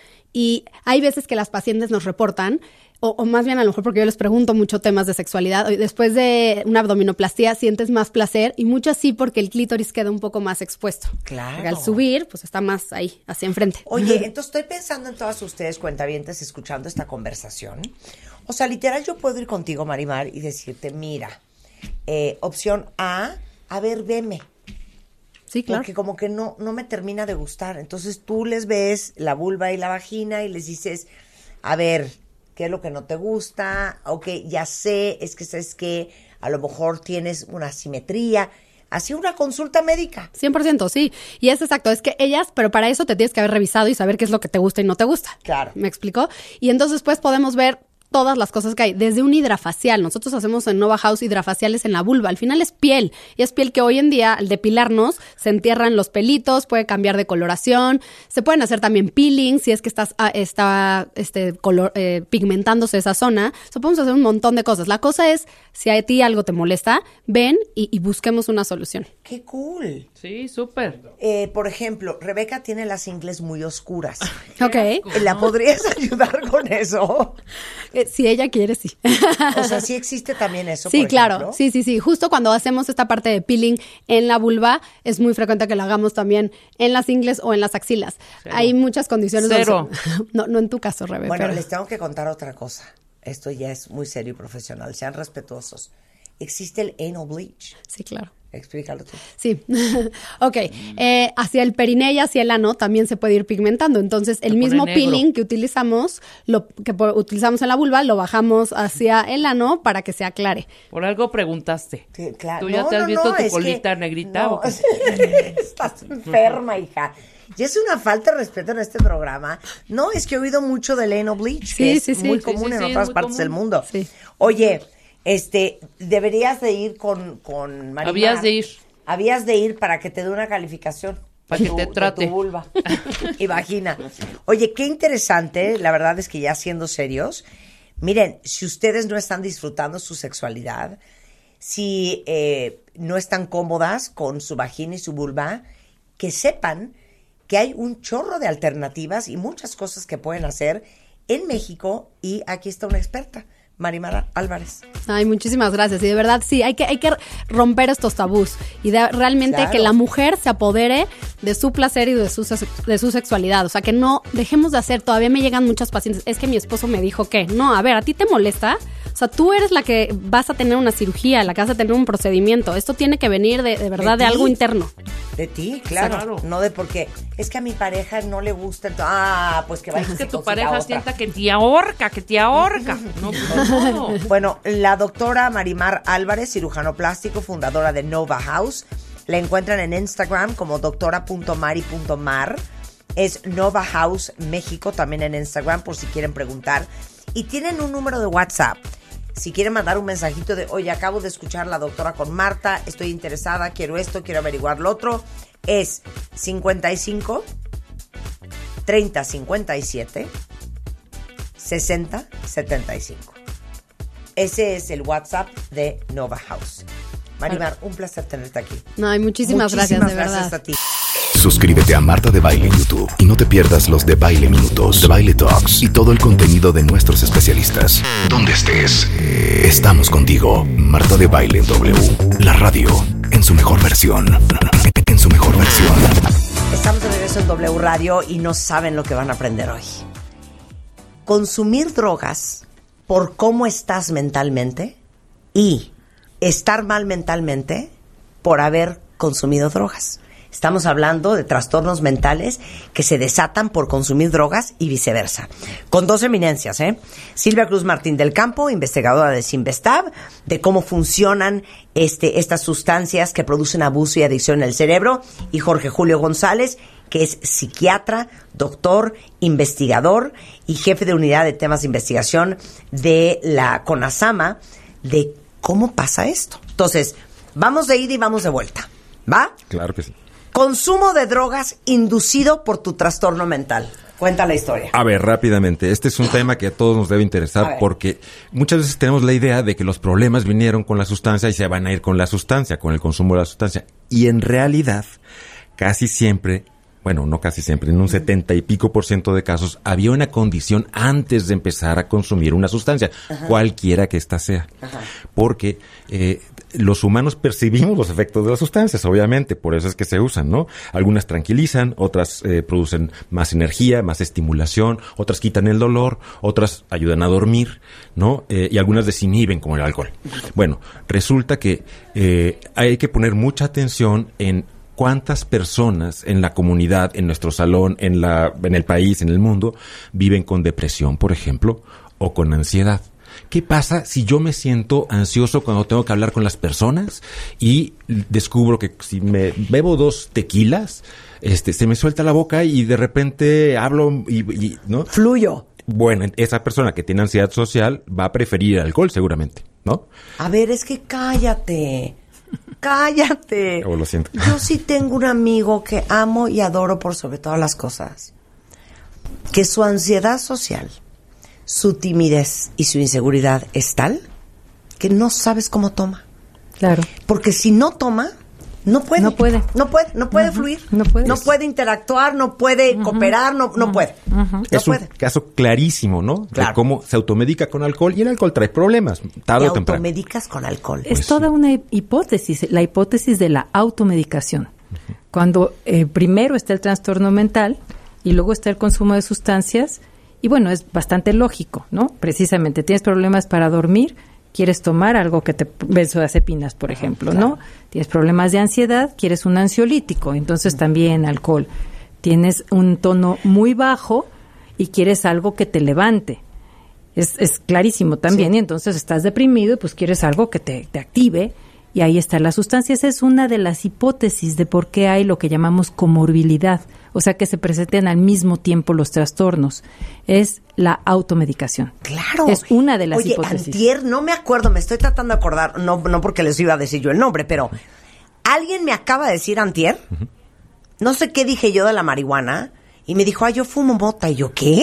Y hay veces que las pacientes nos reportan, o más bien a lo mejor porque yo les pregunto mucho temas de sexualidad, después de una abdominoplastía sientes más placer, y muchas sí porque el clítoris queda un poco más expuesto. Claro. Porque al subir, pues está más ahí, hacia enfrente. Oye, entonces estoy pensando en todas ustedes, cuentavientes, escuchando esta conversación. O sea, literal, yo puedo ir contigo, Marimar, y decirte, mira, opción A ver, veme. Sí, claro. Porque como que no me termina de gustar. Entonces tú les ves la vulva y la vagina y les dices, a ver, ¿qué es lo que no te gusta? Ok, ya sé, es que sabes que a lo mejor tienes una asimetría. Así una consulta médica. 100%, sí. Y es exacto, es que pero para eso te tienes que haber revisado y saber qué es lo que te gusta y no te gusta. Claro. ¿Me explicó? Y entonces pues podemos ver todas las cosas que hay, desde un hidrafacial. Nosotros hacemos en Nova House hidrafaciales en la vulva. Al final es piel, y es piel que hoy en día, al depilarnos, se entierran los pelitos, puede cambiar de coloración. Se pueden hacer también peeling si es que está pigmentándose esa zona. Podemos hacer un montón de cosas. La cosa es, si a ti algo te molesta, ven y busquemos una solución. ¡Qué cool! Sí, súper. Por ejemplo, Rebeca tiene las ingles muy oscuras. Ok. ¿La podrías ayudar con eso? Si ella quiere, sí. O sea, ¿sí existe también eso, Sí, por claro. ejemplo? Sí. Justo cuando hacemos esta parte de peeling en la vulva, es muy frecuente que lo hagamos también en las ingles o en las axilas. Hay muchas condiciones. Cero. No en tu caso, Rebe. Bueno, pero les tengo que contar otra cosa. esto ya es muy serio y profesional, sean respetuosos. Existe el anal bleach. Sí, claro. Explícalo tú. Sí. Ok. Hacia el periné y hacia el ano también se puede ir pigmentando. Entonces, el mismo peeling que utilizamos, utilizamos en la vulva, lo bajamos hacia el ano para que se aclare. Por algo preguntaste. Sí, claro. ¿Tú ya te has visto tu colita negrita? No, ¿o qué? estás enferma, hija. Y es una falta de respeto en este programa. No, es que he oído mucho del anal bleach, que es muy común en otras partes del mundo. Sí. Oye, deberías de ir con Marimar. Habías de ir para que te dé una calificación. Para que te trate. De tu vulva y vagina. Oye, qué interesante. La verdad es que ya siendo serios, miren, si ustedes no están disfrutando su sexualidad, si no están cómodas con su vagina y su vulva, que sepan que hay un chorro de alternativas y muchas cosas que pueden hacer en México, y aquí está una experta, Marimar Álvarez. Ay, muchísimas gracias. Y de verdad, sí, hay que romper estos tabús y realmente que la mujer se apodere de su placer y de su sexualidad. O sea, que no dejemos de hacer. Todavía me llegan muchas pacientes. Es que mi esposo me dijo que no, a ver, ¿a ti te molesta? O sea, tú eres la que vas a tener una cirugía, la que vas a tener un procedimiento. Esto tiene que venir de verdad de algo interno. De ti, claro. No de porque es que a mi pareja no le gusta. Pues que vaya. Es que tu pareja sienta que te ahorca, No, pues no. Bueno, la doctora Marimar Álvarez, cirujano plástico, fundadora de Nova House. La encuentran en Instagram como doctora.mari.mar. Es Nova House México también en Instagram, por si quieren preguntar. Y tienen un número de WhatsApp. Si quieren mandar un mensajito de, oye, acabo de escuchar a la doctora con Marta, estoy interesada, quiero esto, quiero averiguar lo otro, es 55 30 57 60 75. Ese es el WhatsApp de Nova House. Marimar, un placer tenerte aquí. No, muchísimas gracias, de verdad. Gracias a ti. Suscríbete a Marta de Baile en YouTube y no te pierdas los de Baile Minutos, de Baile Talks y todo el contenido de nuestros especialistas. Donde estés, estamos contigo. Marta de Baile en W, la radio en su mejor versión. En su mejor versión. Estamos de regreso en W Radio y no saben lo que van a aprender hoy. Consumir drogas por cómo estás mentalmente y estar mal mentalmente por haber consumido drogas. Estamos hablando de trastornos mentales que se desatan por consumir drogas y viceversa. Con dos eminencias, Silvia Cruz Martín del Campo, investigadora de Sinvestab, de cómo funcionan estas sustancias que producen abuso y adicción en el cerebro, y Jorge Julio González, que es psiquiatra, doctor, investigador y jefe de unidad de temas de investigación de la CONASAMA, de cómo pasa esto. Entonces, vamos de ida y vamos de vuelta, ¿va? Claro que sí. Consumo de drogas inducido por tu trastorno mental. Cuenta la historia. A ver, rápidamente. Este es un tema que a todos nos debe interesar porque muchas veces tenemos la idea de que los problemas vinieron con la sustancia y se van a ir con la sustancia, con el consumo de la sustancia. Y en realidad, casi siempre, bueno, no casi siempre, en un 70 y pico % de casos, había una condición antes de empezar a consumir una sustancia, cualquiera que ésta sea. Porque los humanos percibimos los efectos de las sustancias, obviamente, por eso es que se usan, ¿no? Algunas tranquilizan, otras producen más energía, más estimulación, otras quitan el dolor, otras ayudan a dormir, ¿no? Y algunas desinhiben, como el alcohol. Bueno, resulta que hay que poner mucha atención en cuántas personas en la comunidad, en nuestro salón, en el país, en el mundo, viven con depresión, por ejemplo, o con ansiedad. ¿Qué pasa si yo me siento ansioso cuando tengo que hablar con las personas y descubro que si me bebo 2 tequilas, se me suelta la boca y de repente hablo y ¿no? Fluyo. Bueno, esa persona que tiene ansiedad social va a preferir el alcohol seguramente, ¿no? A ver, es que cállate. Oh, lo siento. Yo sí tengo un amigo que amo y adoro por sobre todas las cosas, que su ansiedad social, su timidez y su inseguridad es tal que no sabes cómo toma. Claro. Porque si no toma, no puede fluir, no puede interactuar, no puede cooperar, no puede. Es un caso clarísimo, ¿no? Claro. De cómo se automedica con alcohol y el alcohol trae problemas, tarde o temprano. Automedicas con alcohol. Es toda una hipótesis, la hipótesis de la automedicación. Cuando primero está el trastorno mental y luego está el consumo de sustancias Y bueno, es bastante lógico, ¿no? Precisamente, tienes problemas para dormir, quieres tomar algo que te benzodiazepinas, por ejemplo, ¿no? Tienes problemas de ansiedad, quieres un ansiolítico, entonces también alcohol. Tienes un tono muy bajo y quieres algo que te levante. Es clarísimo también, y entonces estás deprimido y pues quieres algo que te active, y ahí está la sustancia. Esa es una de las hipótesis de por qué hay lo que llamamos comorbilidad, o sea, que se presenten al mismo tiempo los trastornos. Es la automedicación. Claro. Es una de las hipótesis. Antier, no me acuerdo, me estoy tratando de acordar, no porque les iba a decir yo el nombre, pero alguien me acaba de decir antier, no sé qué dije yo de la marihuana, y me dijo, yo fumo mota. Y yo, ¿qué?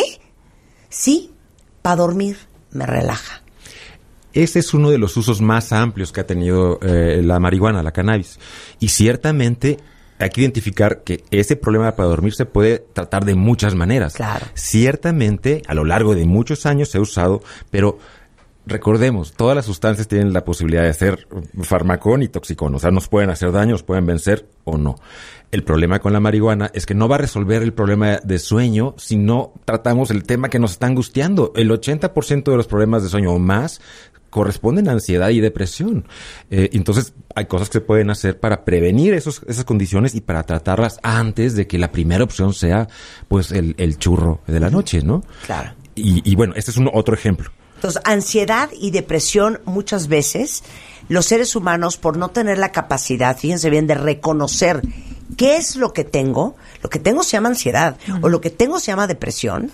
Sí, para dormir me relaja. Ese es uno de los usos más amplios que ha tenido la marihuana, la cannabis. Y ciertamente hay que identificar que ese problema para dormir se puede tratar de muchas maneras. Claro. Ciertamente, a lo largo de muchos años se ha usado, pero recordemos, todas las sustancias tienen la posibilidad de ser farmacón y toxicón. O sea, nos pueden hacer daño, nos pueden vencer o no. El problema con la marihuana es que no va a resolver el problema de sueño si no tratamos el tema que nos está angustiando. El 80% de los problemas de sueño o más corresponden a ansiedad y depresión. Entonces, hay cosas que se pueden hacer para prevenir esas condiciones y para tratarlas antes de que la primera opción sea, pues, el churro de la noche, ¿no? Claro. Y bueno, este es otro ejemplo. Entonces, ansiedad y depresión, muchas veces, los seres humanos, por no tener la capacidad, fíjense bien, de reconocer qué es lo que tengo se llama ansiedad, o lo que tengo se llama depresión,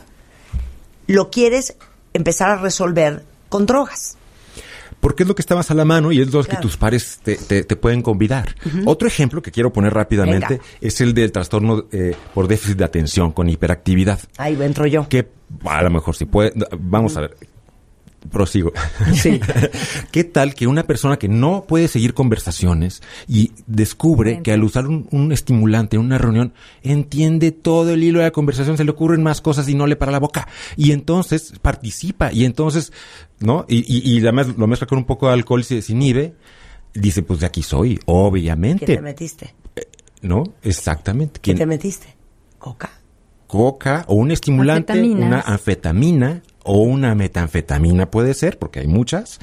lo quieres empezar a resolver con drogas. Porque es lo que está más a la mano y es lo que tus pares te pueden convidar. Otro ejemplo que quiero poner rápidamente es el del trastorno por déficit de atención con hiperactividad. Ahí entro yo. Que a lo mejor si puede... Vamos a ver. Prosigo. Sí. ¿Qué tal que una persona que no puede seguir conversaciones y descubre que al usar un estimulante en una reunión entiende todo el hilo de la conversación, se le ocurren más cosas y no le para la boca? Y entonces participa y entonces, ¿no? Y además lo mezcla con un poco de alcohol y se desinhibe. Dice, pues de aquí soy, obviamente. ¿Qué te metiste? ¿No? Exactamente. ¿Qué te metiste? Coca o un estimulante, una anfetamina o una metanfetamina puede ser, porque hay muchas.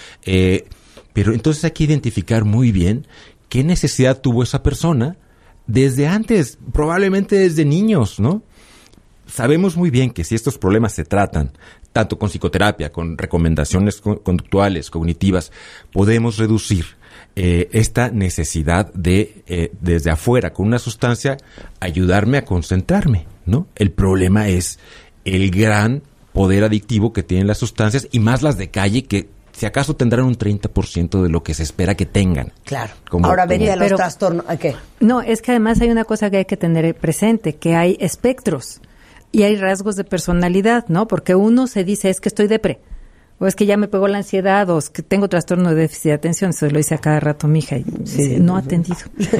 Pero entonces hay que identificar muy bien qué necesidad tuvo esa persona desde antes, probablemente desde niños, ¿no? Sabemos muy bien que si estos problemas se tratan tanto con psicoterapia, con recomendaciones conductuales, cognitivas, podemos reducir esta necesidad de, desde afuera, con una sustancia, ayudarme a concentrarme, ¿no? El problema es el gran poder adictivo que tienen las sustancias y más las de calle, que si acaso tendrán un 30% de lo que se espera que tengan. Claro. Ahora vete a los trastornos. ¿Qué? No, es que además hay una cosa que hay que tener presente, que hay espectros y hay rasgos de personalidad, ¿no? Porque uno se dice, es que estoy depre, o es que ya me pegó la ansiedad, o es que tengo trastorno de déficit de atención. Eso lo dice a cada rato mi hija y dice, no ha atendido.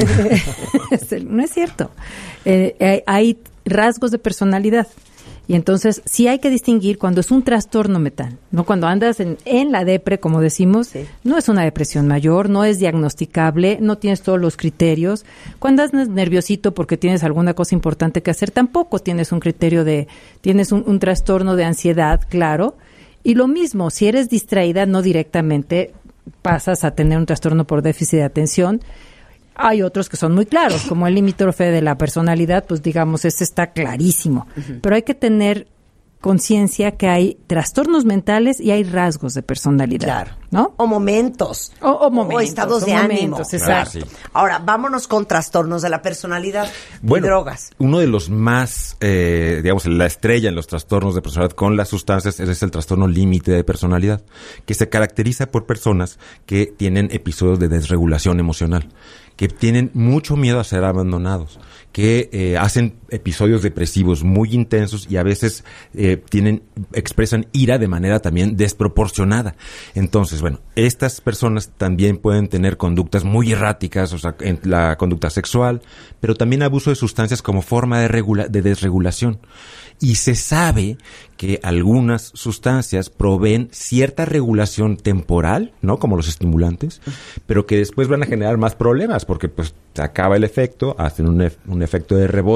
No es cierto. Hay rasgos de personalidad. Y entonces sí hay que distinguir cuando es un trastorno mental, ¿no? Cuando andas en la depre, como decimos, no es una depresión mayor, no es diagnosticable, no tienes todos los criterios. Cuando andas nerviosito porque tienes alguna cosa importante que hacer, tampoco tienes un criterio tienes un trastorno de ansiedad, claro. Y lo mismo, si eres distraída, no directamente pasas a tener un trastorno por déficit de atención. Hay otros que son muy claros, como el limítrofe de la personalidad, pues digamos, ese está clarísimo. Pero hay que tener conciencia que hay trastornos mentales y hay rasgos de personalidad. Claro. ¿No? O momentos. O momentos. O estados de ánimo. Exacto. Sí. Ahora, vámonos con trastornos de la personalidad y drogas. Uno de los más, digamos, la estrella en los trastornos de personalidad con las sustancias es el trastorno límite de personalidad, que se caracteriza por personas que tienen episodios de desregulación emocional, que tienen mucho miedo a ser abandonados, que hacen episodios depresivos muy intensos y a veces expresan ira de manera también desproporcionada. Entonces, bueno, estas personas también pueden tener conductas muy erráticas, o sea, en la conducta sexual, pero también abuso de sustancias como forma de desregulación. Y se sabe que algunas sustancias proveen cierta regulación temporal, ¿no? Como los estimulantes, pero que después van a generar más problemas porque pues se acaba el efecto, hacen un efecto de rebote o de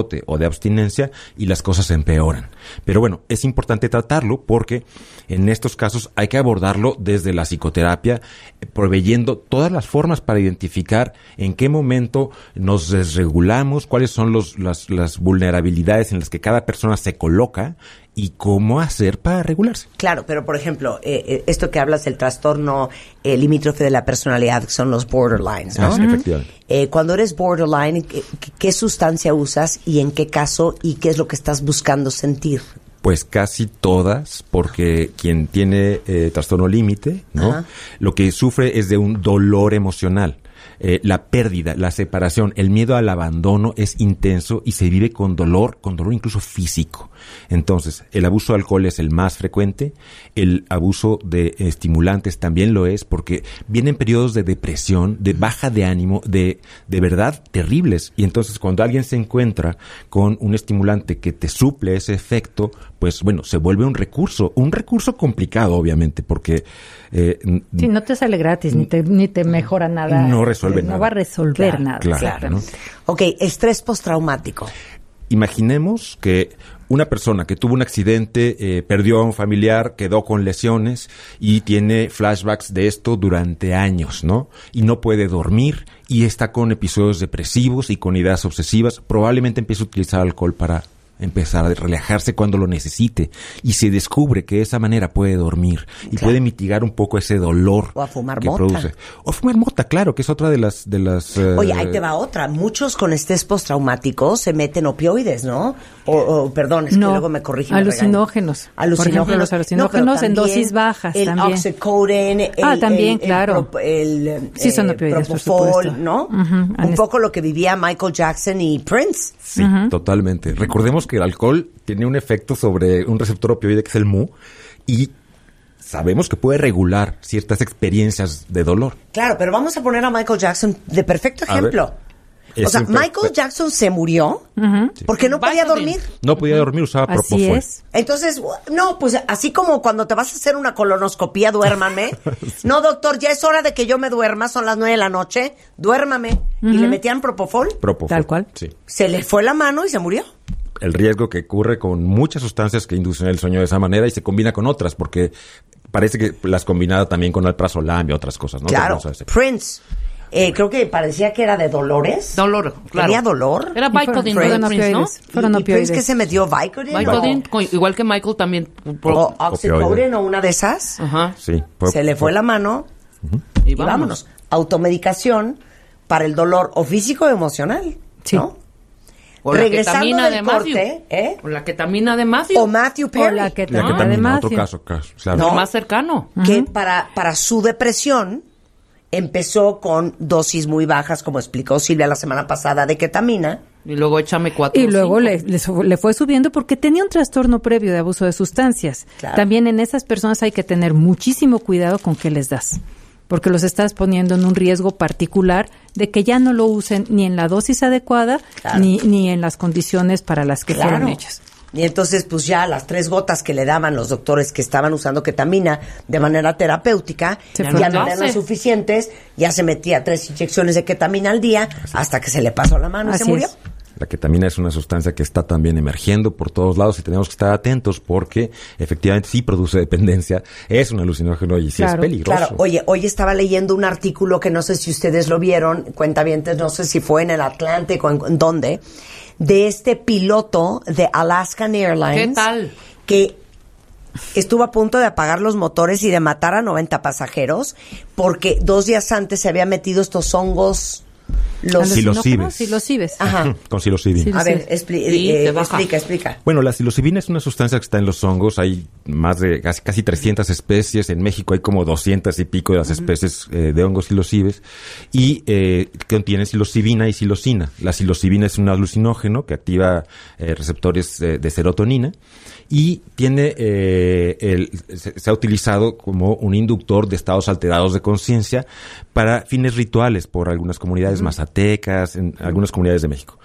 de abstinencia y las cosas se empeoran. Pero bueno, es importante tratarlo porque en estos casos hay que abordarlo desde la psicoterapia, proveyendo todas las formas para identificar en qué momento nos desregulamos, cuáles son las vulnerabilidades en las que cada persona se coloca y cómo hacer para regularse. Claro, pero por ejemplo, esto que hablas del trastorno limítrofe de la personalidad, que son los borderlines, ¿no? Efectivamente. Cuando eres borderline, ¿qué sustancia usas y en qué caso y qué es lo que estás buscando sentir? Pues casi todas, porque quien tiene trastorno límite, ¿no? Ajá. Lo que sufre es de un dolor emocional. La pérdida, la separación, el miedo al abandono es intenso y se vive con dolor incluso físico. Entonces, el abuso de alcohol es el más frecuente, el abuso de estimulantes también lo es, porque vienen periodos de depresión, de baja de ánimo, de verdad terribles. Y entonces, cuando alguien se encuentra con un estimulante que te suple ese efecto, pues bueno, se vuelve un recurso complicado, obviamente, porque... sí, no te sale gratis, ni te mejora nada. No resuelve nada. No va a resolver nada. Claro. ¿No? Ok, estrés postraumático. Imaginemos que una persona que tuvo un accidente, perdió a un familiar, quedó con lesiones y tiene flashbacks de esto durante años, ¿no? Y no puede dormir y está con episodios depresivos y con ideas obsesivas. Probablemente empiece a utilizar alcohol para empezar a relajarse cuando lo necesite y se descubre que de esa manera puede dormir y puede mitigar un poco ese dolor o a fumar que mota. Produce. O fumar mota, claro, que es otra de las Oye, ahí te va otra. Muchos con estrés postraumático se meten opioides, ¿no? Perdón, es que luego me corrigen. Alucinógenos. Por ejemplo, los alucinógenos en dosis bajas. El también. Oxycodone. También, claro. Sí, son opioides, Propofol, ¿no? Un poco lo que vivía Michael Jackson y Prince. Sí, totalmente. Recordemos que el alcohol tiene un efecto sobre un receptor opioide que es el mu y sabemos que puede regular ciertas experiencias de dolor. Claro, pero vamos a poner a Michael Jackson de perfecto ejemplo. O sea, Michael Jackson se murió porque no podía dormir. No podía dormir, usaba Propofol. Entonces, no, pues así como cuando te vas a hacer una colonoscopía, duérmame. No, doctor, ya es hora de que yo me duerma, son las 9 de la noche, duérmame. Y le metían Propofol. Tal cual. Sí. Se le fue la mano y se murió. El riesgo que ocurre con muchas sustancias que inducen el sueño de esa manera y se combina con otras, porque parece que las combinaba también con alprazolam y otras cosas, ¿no? Claro, Prince. Creo que parecía que era de dolores. Claro. ¿Tenía dolor? Era Vicodin, Prince, ¿no? ¿Y Prince que se metió Vicodin? Vicodin, igual que Michael también. O Oxycodone o una de esas. Ajá. Sí. Se le fue la mano y vámonos. Automedicación para el dolor o físico o emocional, ¿no? O la ketamina de Matthew. O la ketamina de Matthew. O Matthew Perry. O la ketamina de Matthew. Otro caso, claro. No, más cercano. Que para su depresión empezó con dosis muy bajas, como explicó Silvia la semana pasada, de ketamina. Y luego échame 4 Y luego le fue subiendo porque tenía un trastorno previo de abuso de sustancias. Claro. También en esas personas hay que tener muchísimo cuidado con qué les das, porque los estás poniendo en un riesgo particular de que ya no lo usen ni en la dosis adecuada, ni en las condiciones para las que fueron hechas. Y entonces, pues ya las 3 gotas que le daban los doctores que estaban usando ketamina de manera terapéutica, ya no eran las suficientes, ya se metía 3 inyecciones de ketamina al día hasta que se le pasó la mano y se murió. La ketamina es una sustancia que está también emergiendo por todos lados y tenemos que estar atentos porque efectivamente sí produce dependencia, es un alucinógeno y sí es peligroso. Claro, oye, hoy estaba leyendo un artículo que no sé si ustedes lo vieron, cuentavientes, no sé si fue en el Atlántico, en dónde, de este piloto de Alaskan Airlines. ¿Qué tal? Que estuvo a punto de apagar los motores y de matar a 90 pasajeros porque 2 días antes se había metido estos hongos. Los psilocibes. Ajá. Con psilocibina. A ver, explica. Bueno, la psilocibina es una sustancia que está en los hongos. Hay más de casi 300 especies. En México hay como 200 y pico de las especies de hongos psilocibes. Y contiene psilocibina y psilocina. La psilocibina es un alucinógeno que activa receptores de serotonina. Y tiene se ha utilizado como un inductor de estados alterados de conciencia para fines rituales por algunas comunidades mazatecas, en algunas comunidades de México.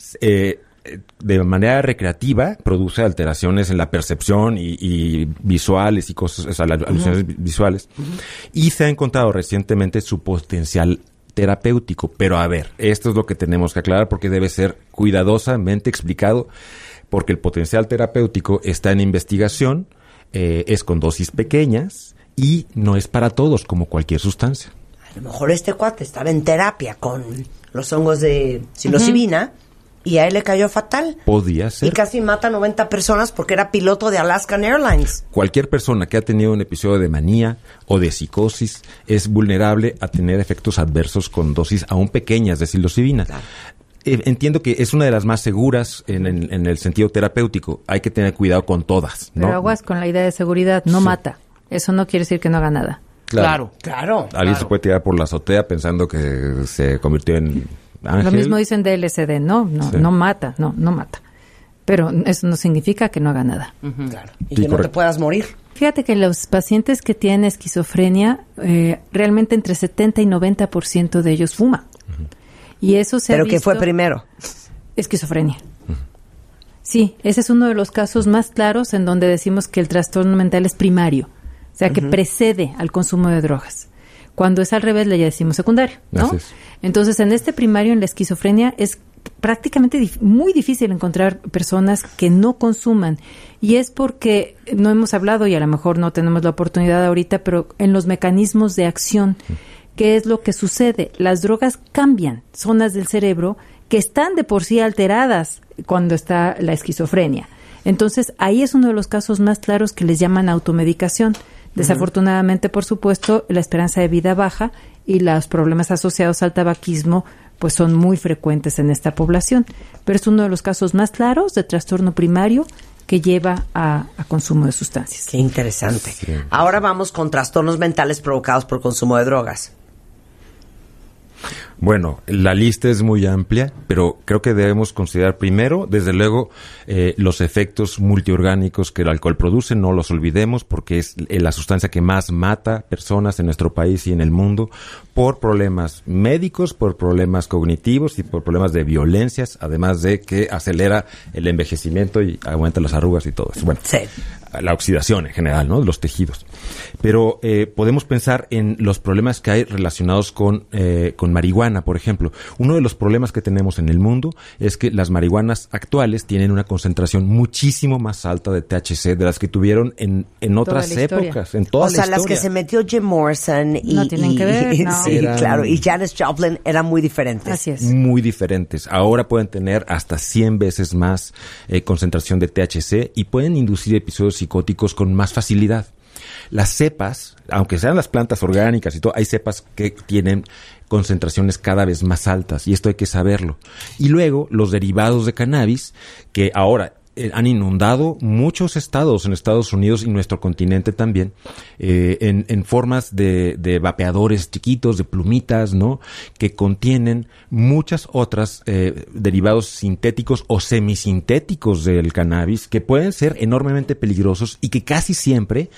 De manera recreativa produce alteraciones en la percepción y visuales y cosas, o sea, alucinaciones visuales. Y se ha encontrado recientemente su potencial terapéutico. Pero a ver, esto es lo que tenemos que aclarar porque debe ser cuidadosamente explicado, porque el potencial terapéutico está en investigación, es con dosis pequeñas y no es para todos como cualquier sustancia. A lo mejor este cuate estaba en terapia con los hongos de psilocibina y a él le cayó fatal. Podía ser. Y casi mata a 90 personas porque era piloto de Alaskan Airlines. Cualquier persona que ha tenido un episodio de manía o de psicosis es vulnerable a tener efectos adversos con dosis aún pequeñas de psilocibina. Claro. Entiendo que es una de las más seguras en el sentido terapéutico. Hay que tener cuidado con todas, ¿no? Pero aguas con la idea de seguridad, no mata. Eso no quiere decir que no haga nada. Claro. Alguien se puede tirar por la azotea pensando que se convirtió en ángel. Lo mismo dicen de LSD, no mata. Pero eso no significa que no haga nada. Claro. Y que no te puedas morir. Fíjate que los pacientes que tienen esquizofrenia, realmente entre 70 y 90% de ellos fuman. Y eso se ha visto. ¿Pero qué fue primero? Esquizofrenia. Sí, ese es uno de los casos más claros en donde decimos que el trastorno mental es primario. O sea, que precede al consumo de drogas. Cuando es al revés, le decimos secundario, ¿no? Entonces, en este primario, en la esquizofrenia, es prácticamente muy difícil encontrar personas que no consuman. Y es porque no hemos hablado, y a lo mejor no tenemos la oportunidad ahorita, pero en los mecanismos de acción, ¿qué es lo que sucede? Las drogas cambian zonas del cerebro que están de por sí alteradas cuando está la esquizofrenia. Entonces, ahí es uno de los casos más claros que les llaman automedicación. Desafortunadamente, por supuesto, la esperanza de vida baja y los problemas asociados al tabaquismo pues son muy frecuentes en esta población. Pero es uno de los casos más claros de trastorno primario que lleva a consumo de sustancias. Qué interesante. Sí. Ahora vamos con trastornos mentales provocados por consumo de drogas. Bueno, la lista es muy amplia, pero creo que debemos considerar primero, desde luego, los efectos multiorgánicos que el alcohol produce. No los olvidemos porque es la sustancia que más mata personas en nuestro país y en el mundo por problemas médicos, por problemas cognitivos y por problemas de violencias, además de que acelera el envejecimiento y aumenta las arrugas y todo eso. Bueno, sí. La oxidación en general, ¿no? De los tejidos. Pero podemos pensar en los problemas que hay relacionados con marihuana, por ejemplo. Uno de los problemas que tenemos en el mundo es que las marihuanas actuales tienen una concentración muchísimo más alta de THC de las que tuvieron en otras épocas, en toda la historia. O sea, las que se metió Jim Morrison y... No tienen que ver, no. Sí, claro. Y Janis Joplin eran muy diferentes. Así es. Muy diferentes. Ahora pueden tener hasta 100 veces más concentración de THC y pueden inducir episodios psicóticos con más facilidad. Las cepas, aunque sean las plantas orgánicas y todo, hay cepas que tienen concentraciones cada vez más altas y esto hay que saberlo. Y luego los derivados de cannabis que ahora han inundado muchos estados en Estados Unidos y nuestro continente también, en formas de vapeadores chiquitos, de plumitas, ¿no? Que contienen muchas otras derivados sintéticos o semisintéticos del cannabis que pueden ser enormemente peligrosos y que casi siempre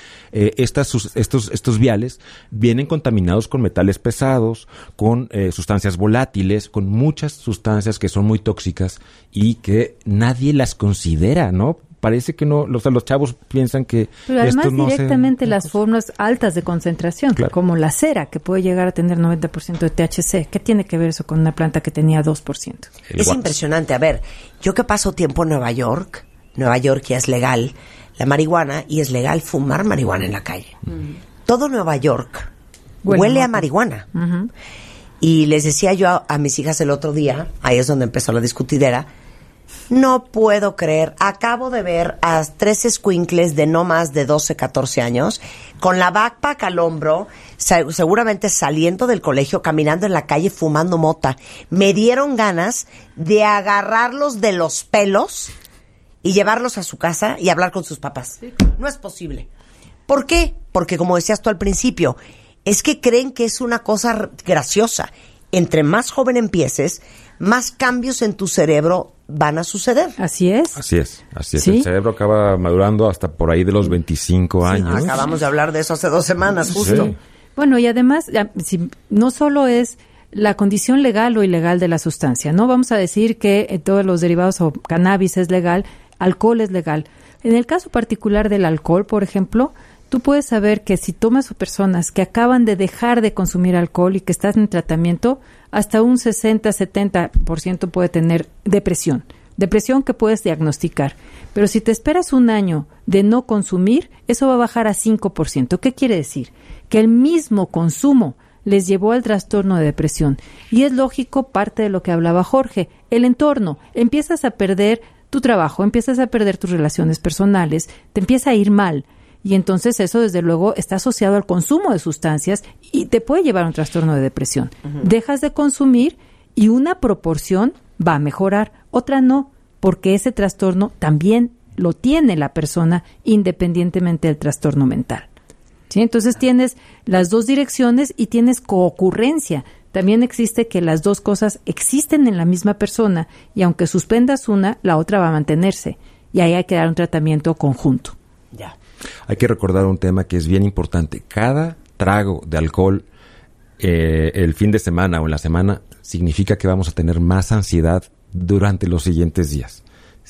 estos viales vienen contaminados con metales pesados, con sustancias volátiles, con muchas sustancias que son muy tóxicas y que nadie las considera, ¿no? Parece que no, los chavos piensan que pero además esto no directamente las formas altas de concentración, claro, como la cera, que puede llegar a tener 90% de THC. ¿Qué tiene que ver eso con una planta que tenía 2%? Es impresionante. A ver, yo que paso tiempo en Nueva York ya es legal la marihuana y es legal fumar marihuana en la calle. Todo Nueva York huele a marihuana. Y les decía yo a mis hijas el otro día, ahí es donde empezó la discutidera, no puedo creer, acabo de ver a 3 escuincles de no más de 12, 14 años, con la backpack al hombro, seguramente saliendo del colegio, caminando en la calle, fumando mota. Me dieron ganas de agarrarlos de los pelos y llevarlos a su casa y hablar con sus papás. Sí. No es posible. ¿Por qué? Porque como decías tú al principio, es que creen que es una cosa graciosa. Entre más joven empieces, más cambios en tu cerebro van a suceder. Así es. Así es. ¿Sí? El cerebro acaba madurando hasta por ahí de los 25 años. Acabamos de hablar de eso hace 2 semanas, justo. Sí. Bueno, y además, no solo es la condición legal o ilegal de la sustancia, ¿no? Vamos a decir que todos los derivados o cannabis es legal, alcohol es legal. En el caso particular del alcohol, por ejemplo, tú puedes saber que si tomas personas que acaban de dejar de consumir alcohol y que están en tratamiento, hasta un 60-70% puede tener depresión. Depresión que puedes diagnosticar. Pero si te esperas un año de no consumir, eso va a bajar a 5%. ¿Qué quiere decir? Que el mismo consumo les llevó al trastorno de depresión. Y es lógico, parte de lo que hablaba Jorge, el entorno. Empiezas a perder tu trabajo, empiezas a perder tus relaciones personales, te empieza a ir mal. Y entonces eso, desde luego, está asociado al consumo de sustancias y te puede llevar a un trastorno de depresión. Uh-huh. Dejas de consumir y una proporción va a mejorar, otra no, porque ese trastorno también lo tiene la persona independientemente del trastorno mental. ¿Sí? Entonces tienes las dos direcciones y tienes coocurrencia. También existe que las dos cosas existen en la misma persona y aunque suspendas una, la otra va a mantenerse. Y ahí hay que dar un tratamiento conjunto. Ya. Hay que recordar un tema que es bien importante. Cada trago de alcohol el fin de semana o en la semana significa que vamos a tener más ansiedad durante los siguientes días.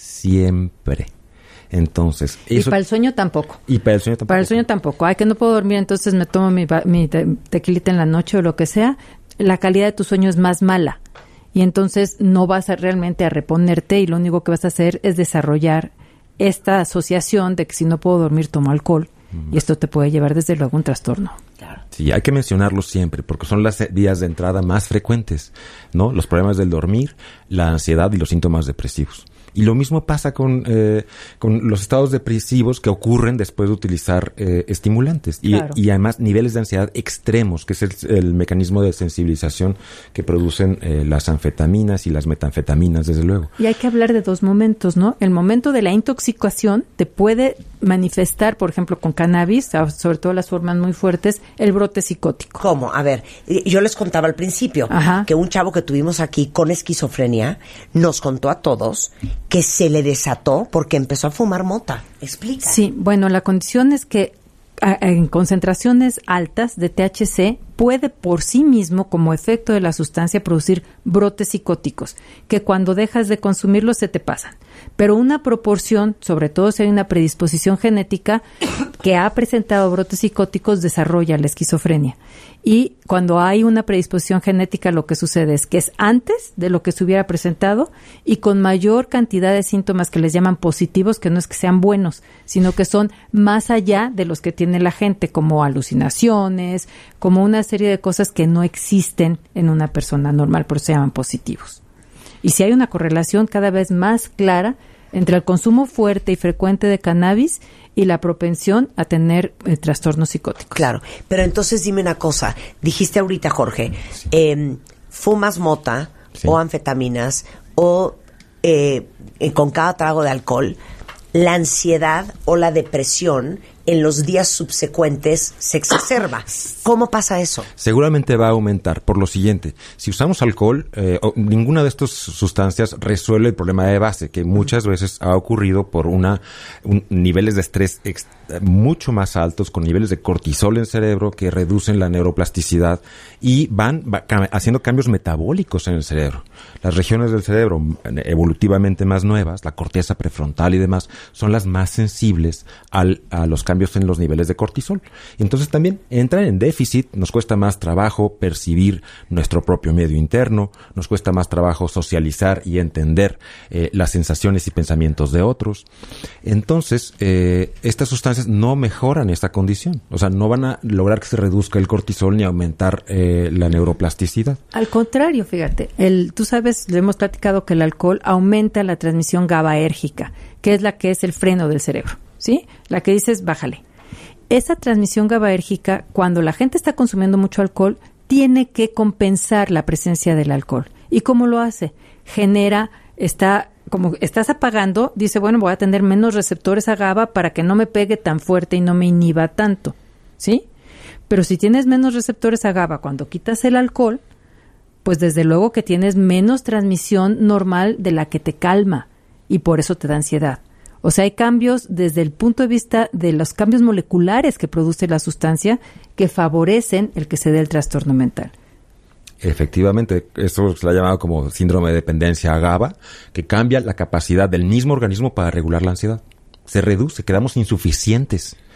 Siempre. Entonces, eso... Y para el sueño tampoco. Y para el sueño tampoco. Para el sueño tampoco. Ay, que no puedo dormir, entonces me tomo mi tequilita en la noche o lo que sea. La calidad de tu sueño es más mala. Y entonces no vas realmente a reponerte y lo único que vas a hacer es desarrollar esta asociación de que si no puedo dormir tomo alcohol. Y esto te puede llevar desde luego a un trastorno. Claro. Sí, hay que mencionarlo siempre porque son las vías de entrada más frecuentes, ¿no? Los problemas del dormir, la ansiedad y los síntomas depresivos. Y lo mismo pasa con los estados depresivos que ocurren después de utilizar estimulantes. Y además niveles de ansiedad extremos, que es el mecanismo de sensibilización que producen las anfetaminas y las metanfetaminas, desde luego. Y hay que hablar de dos momentos, ¿no? El momento de la intoxicación te puede manifestar, por ejemplo, con cannabis, sobre todo las formas muy fuertes, el brote psicótico. ¿Cómo? A ver, yo les contaba al principio que un chavo que tuvimos aquí con esquizofrenia nos contó a todos que se le desató porque empezó a fumar mota. Explica. Sí, bueno, la condición es que en concentraciones altas de THC puede por sí mismo, como efecto de la sustancia, producir brotes psicóticos, que cuando dejas de consumirlos se te pasan. Pero una proporción, sobre todo si hay una predisposición genética que ha presentado brotes psicóticos, desarrolla la esquizofrenia. Y cuando hay una predisposición genética, lo que sucede es que es antes de lo que se hubiera presentado y con mayor cantidad de síntomas que les llaman positivos, que no es que sean buenos, sino que son más allá de los que tiene la gente, como alucinaciones, como una serie de cosas que no existen en una persona normal, por eso se llaman positivos. Y si hay una correlación cada vez más clara entre el consumo fuerte y frecuente de cannabis y la propensión a tener trastornos psicóticos. Claro, pero entonces dime una cosa. Dijiste ahorita, Jorge, fumas mota o anfetaminas o con cada trago de alcohol, la ansiedad o la depresión en los días subsecuentes se exacerba. ¿Cómo pasa eso? Seguramente va a aumentar por lo siguiente. Si usamos alcohol, ninguna de estas sustancias resuelve el problema de base, que muchas veces ha ocurrido por niveles de estrés mucho más altos, con niveles de cortisol en el cerebro que reducen la neuroplasticidad y van haciendo cambios metabólicos en el cerebro. Las regiones del cerebro evolutivamente más nuevas, la corteza prefrontal y demás, son las más sensibles a los cambios en los niveles de cortisol. Y entonces también entran en déficit, nos cuesta más trabajo percibir nuestro propio medio interno, nos cuesta más trabajo socializar y entender las sensaciones y pensamientos de otros. Entonces, estas sustancias no mejoran esta condición. O sea, no van a lograr que se reduzca el cortisol ni aumentar la neuroplasticidad. Al contrario, fíjate, tú sabes, le hemos platicado que el alcohol aumenta la transmisión GABAérgica, que es la que es el freno del cerebro, ¿sí? La que dices, bájale. Esa transmisión GABAérgica, cuando la gente está consumiendo mucho alcohol, tiene que compensar la presencia del alcohol. ¿Y cómo lo hace? Como estás apagando, dice, bueno, voy a tener menos receptores a GABA para que no me pegue tan fuerte y no me inhiba tanto, ¿sí? Pero si tienes menos receptores a GABA cuando quitas el alcohol, pues desde luego que tienes menos transmisión normal de la que te calma y por eso te da ansiedad. O sea, hay cambios desde el punto de vista de los cambios moleculares que produce la sustancia que favorecen el que se dé el trastorno mental. Efectivamente, esto se le ha llamado como síndrome de dependencia a GABA, que cambia la capacidad del mismo organismo para regular la ansiedad. Se reduce, quedamos insuficientes.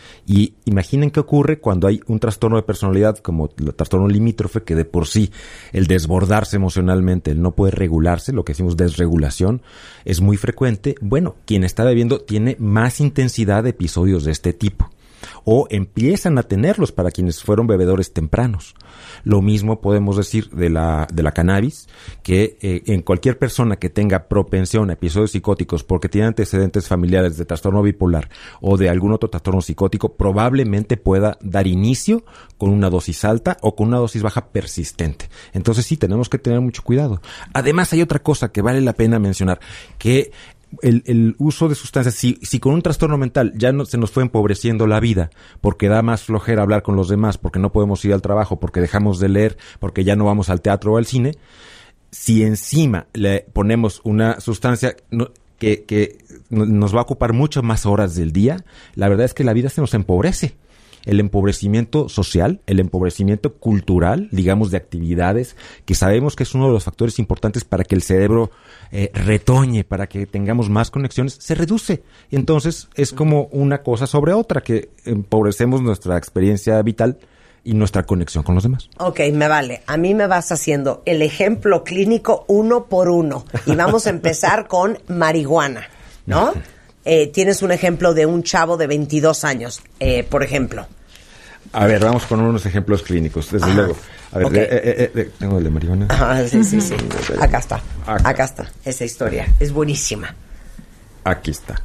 Y imaginen qué ocurre cuando hay un trastorno de personalidad como el trastorno limítrofe, que de por sí el desbordarse emocionalmente, el no poder regularse, lo que decimos desregulación, es muy frecuente. Bueno, quien está bebiendo tiene más intensidad de episodios de este tipo, o empiezan a tenerlos para quienes fueron bebedores tempranos. Lo mismo podemos decir de la cannabis, que en cualquier persona que tenga propensión a episodios psicóticos porque tiene antecedentes familiares de trastorno bipolar o de algún otro trastorno psicótico, probablemente pueda dar inicio con una dosis alta o con una dosis baja persistente. Entonces sí, tenemos que tener mucho cuidado. Además, hay otra cosa que vale la pena mencionar, que el uso de sustancias, si con un trastorno mental ya no se nos fue empobreciendo la vida, porque da más flojera hablar con los demás, porque no podemos ir al trabajo, porque dejamos de leer, porque ya no vamos al teatro o al cine, si encima le ponemos una sustancia que nos va a ocupar muchas más horas del día, la verdad es que la vida se nos empobrece. El empobrecimiento social, el empobrecimiento cultural, digamos, de actividades, que sabemos que es uno de los factores importantes para que el cerebro retoñe, para que tengamos más conexiones, se reduce. Entonces, es como una cosa sobre otra, que empobrecemos nuestra experiencia vital y nuestra conexión con los demás. Ok, me vale. A mí me vas haciendo el ejemplo clínico uno por uno. Y vamos a empezar con marihuana, ¿no? Tienes un ejemplo de un chavo de 22 años, por ejemplo. A ver, vamos con unos ejemplos clínicos, desde luego. A ver, okay. Tengo el de marihuana. Sí. Acá está. Esa historia es buenísima. Aquí está.